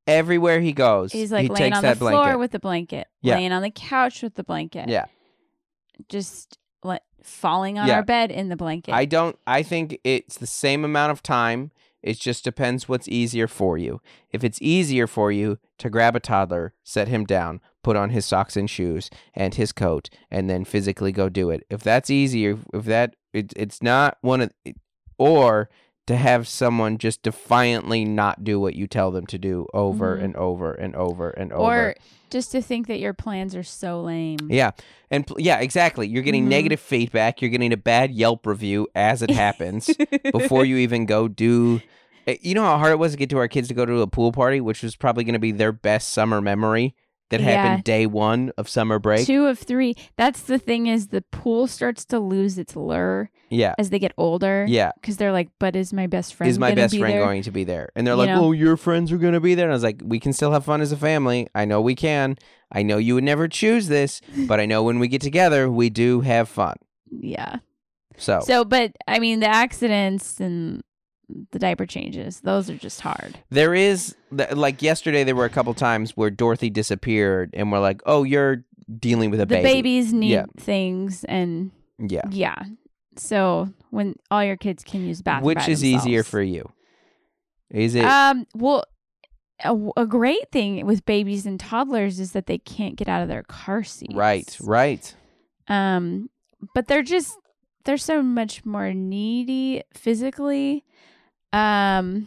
Everywhere he goes, He's like he laying takes on that the floor blanket. with the blanket, Yeah. laying on the couch with the blanket. Yeah. Just like falling on Yeah. our bed in the blanket. I don't, I think it's the same amount of time. It just depends what's easier for you. If it's easier for you to grab a toddler, set him down, put on his socks and shoes and his coat, and then physically go do it. If that's easier, if that, it, it's not one of, or to have someone just defiantly not do what you tell them to do over Mhm. and over and over and over. Or just to think that your plans are so lame. Yeah. And pl- yeah, exactly. You're getting Mhm. negative feedback. You're getting a bad Yelp review as it happens before you even go do. Eh, You know how hard it was to get to our kids to go to a pool party, which was probably going to be their best summer memory that Yeah. happened day one of summer break. Two of three. That's the thing is the pool starts to lose its lure Yeah. as they get older. Yeah. Because they're like, but is my best friend Is my gonna best be friend there? going to be there? And they're You like, know? oh, your friends are going to be there. And I was like, we can still have fun as a family. I know we can. I know you would never choose this, but I know when we get together, we do have fun. Yeah. So, So, but I mean, the accidents and the diaper changes, those are just hard. there is, th- like yesterday, there were a couple times where Dorothy disappeared and we're like, oh, you're dealing with a The baby. babies need Yeah. things, and Yeah. yeah. So when all your kids can use bathroom, Which by is easier themselves. for you? Is it? Um. Well, a, a great thing with babies and toddlers is that they can't get out of their car seats. right, right. Um. But they're just they're so much more needy physically. Um.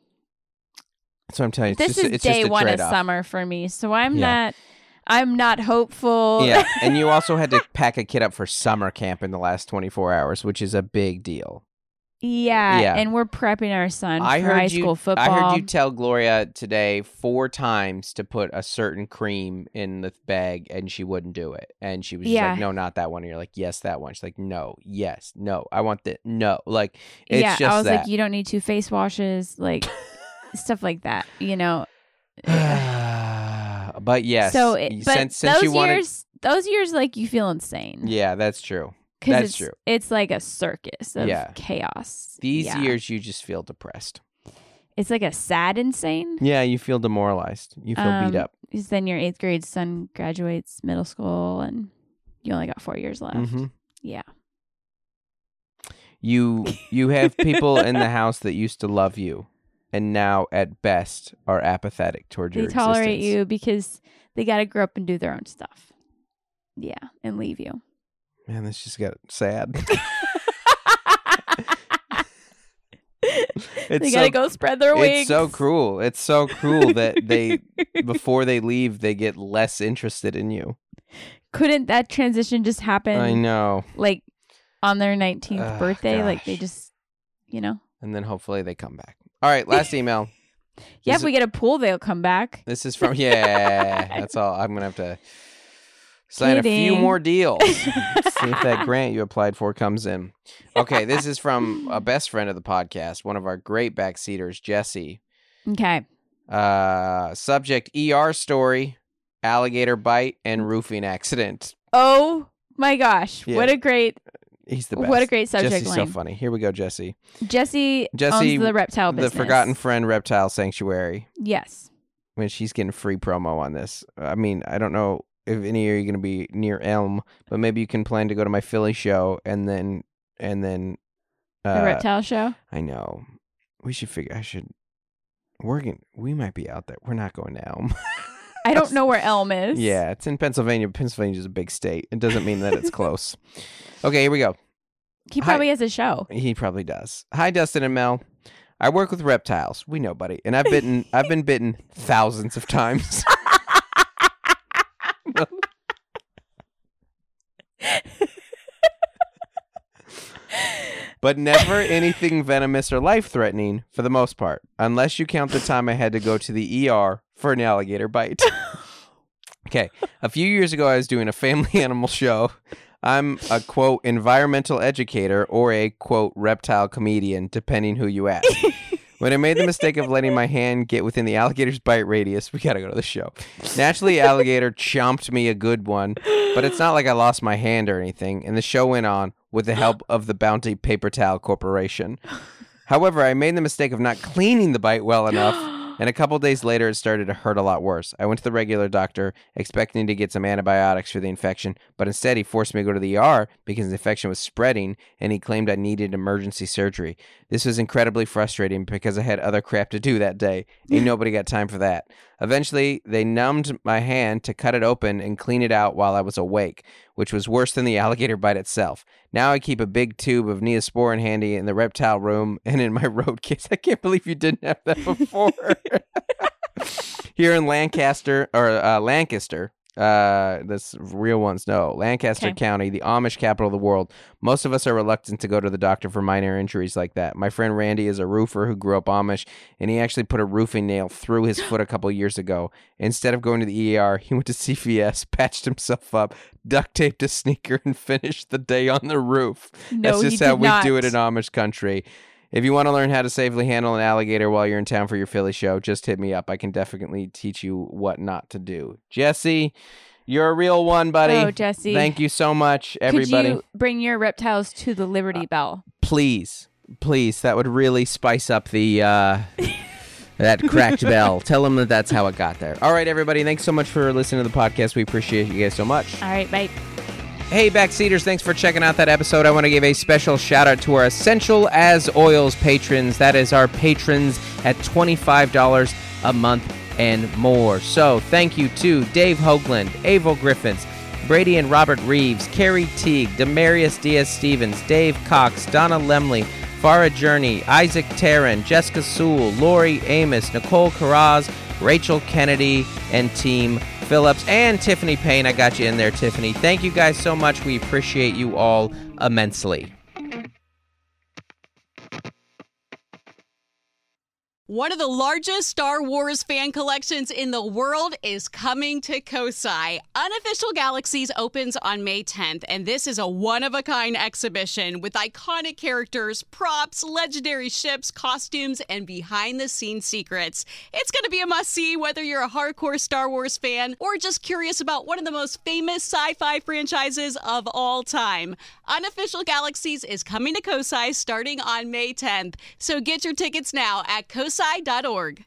That's what I'm telling you. It's This just, is it's day just a one of trade-off. summer for me, so I'm Yeah. not. I'm not hopeful. Yeah, and you also had to pack a kid up for summer camp in the last twenty-four hours, which is a big deal. yeah. Yeah. And we're prepping our son I for heard high you. school football. I heard you tell Gloria today four times to put a certain cream in the bag, and she wouldn't do it. And she was just Yeah. like, "No, not that one." And you're like, "Yes, that one." She's like, "No, yes, no. I want the no." Like it's yeah, just I was that. like, you don't need two face washes, like stuff like that, you know. But yes, so, it, but since since those you wanted, years, those years, like you feel insane. yeah, that's true. 'Cause That's it's, true. It's like a circus of Yeah. chaos. These Yeah. years, you just feel depressed. It's like a sad insane. Yeah, you feel demoralized. You feel beat Um, up. Because then your eighth grade son graduates middle school, and you only got four years left. Mhm. Yeah. You you have people in the house that used to love you, and now at best are apathetic toward your They tolerate existence. you because they got to grow up and do their own stuff. Yeah, and leave you. Man, this just got sad. they It's gotta so- go spread their wings. It's so cruel. It's so cruel that they before they leave they get less interested in you. Couldn't that transition just happen? I know. Like on their nineteenth Ugh, birthday, like they gosh. just, you know. And then hopefully they come back. All right, last email. Yeah, This if we get a pool, they'll come back. This is from yeah. That's all. I'm gonna have to sign a few Kidding. more deals. See if that grant you applied for comes in. Okay, this is from a best friend of the podcast, one of our great backseaters, Jesse. Okay. Uh, subject: E R story, alligator bite, and roofing accident. Oh my gosh! Yeah. What a great, He's the best. what a great subject Jesse's line. so funny. Here we go, Jesse. Jesse, Jesse, owns the reptile The business. Forgotten Friend Reptile Sanctuary. Yes. When she's getting free promo on this. I mean, I don't know if any of you are going to be near Elm, but maybe you can plan to go to my Philly show and then and then. Uh, The reptile show. I know. We should figure. I should. We're going We might be out there. We're not going to Elm. I don't know where Elm is. Yeah, it's in Pennsylvania. Pennsylvania is a big state. It doesn't mean that it's close. Okay, here we go. He Hi. probably has a show. He probably does. Hi, Dustin and Mel. I work with reptiles. We know, buddy. And I've bitten. I've been bitten thousands of times. But never anything venomous or life-threatening for the most part, unless you count the time I had to go to the E R for an alligator bite. Okay, a few years ago, I was doing a family animal show. I'm a, quote, environmental educator or a, quote, reptile comedian, depending who you ask. When I made the mistake of letting my hand get within the alligator's bite radius, we gotta go to the show. Naturally, alligator chomped me a good one, but it's not like I lost my hand or anything, and the show went on with the help of the Bounty Paper Towel Corporation. However, I made the mistake of not cleaning the bite well enough, And a couple days later, it started to hurt a lot worse. I went to the regular doctor, expecting to get some antibiotics for the infection, but instead he forced me to go to the E R because the infection was spreading, and he claimed I needed emergency surgery. This was incredibly frustrating because I had other crap to do that day. Ain't nobody got time for that. Eventually, they numbed my hand to cut it open and clean it out while I was awake, which was worse than the alligator bite itself. Now I keep a big tube of Neosporin handy in the reptile room and in my road case. I can't believe you didn't have that before. Here in Lancaster, or uh, Lancaster, uh, that's real ones, no, Lancaster Okay. County, the Amish capital of the world. Most of us are reluctant to go to the doctor for minor injuries like that. My friend Randy is a roofer who grew up Amish, and he actually put a roofing nail through his foot a couple years ago. Instead of going to the E R, he went to C V S, patched himself up, duct taped a sneaker, and finished the day on the roof. No, That's he just how did we not. do it in Amish country. If you want to learn how to safely handle an alligator while you're in town for your Philly show, just hit me up. I can definitely teach you what not to do. Jesse, you're a real one, buddy. Oh, Jesse. Thank you so much, everybody. Could you bring your reptiles to the Liberty Bell? Please, please, that would really spice up the uh, that cracked bell. Tell them that that's how it got there. All right, everybody. Thanks so much for listening to the podcast. We appreciate you guys so much. All right, bye. Hey, Backseaters, thanks for checking out that episode. I want to give a special shout out to our Essential as Oils patrons. That is our patrons at twenty-five dollars a month and more. So thank you to Dave Hoagland, Avil Griffiths, Brady and Robert Reeves, Carrie Teague, Demarius Diaz-Stevens, Dave Cox, Donna Lemley, Farah Journey, Isaac Tarrin, Jessica Sewell, Lori Amos, Nicole Carraz, Rachel Kennedy, and Team Phillips, and Tiffany Payne. I got you in there, Tiffany. Thank you guys so much. We appreciate you all immensely. One of the largest Star Wars fan collections in the world is coming to Kosai. Unofficial Galaxies opens on May tenth, and this is a one-of-a-kind exhibition with iconic characters, props, legendary ships, costumes, and behind-the-scenes secrets. It's going to be a must-see whether you're a hardcore Star Wars fan or just curious about one of the most famous sci-fi franchises of all time. Unofficial Galaxies is coming to Kosai starting on May tenth, so get your tickets now at kosai dot org.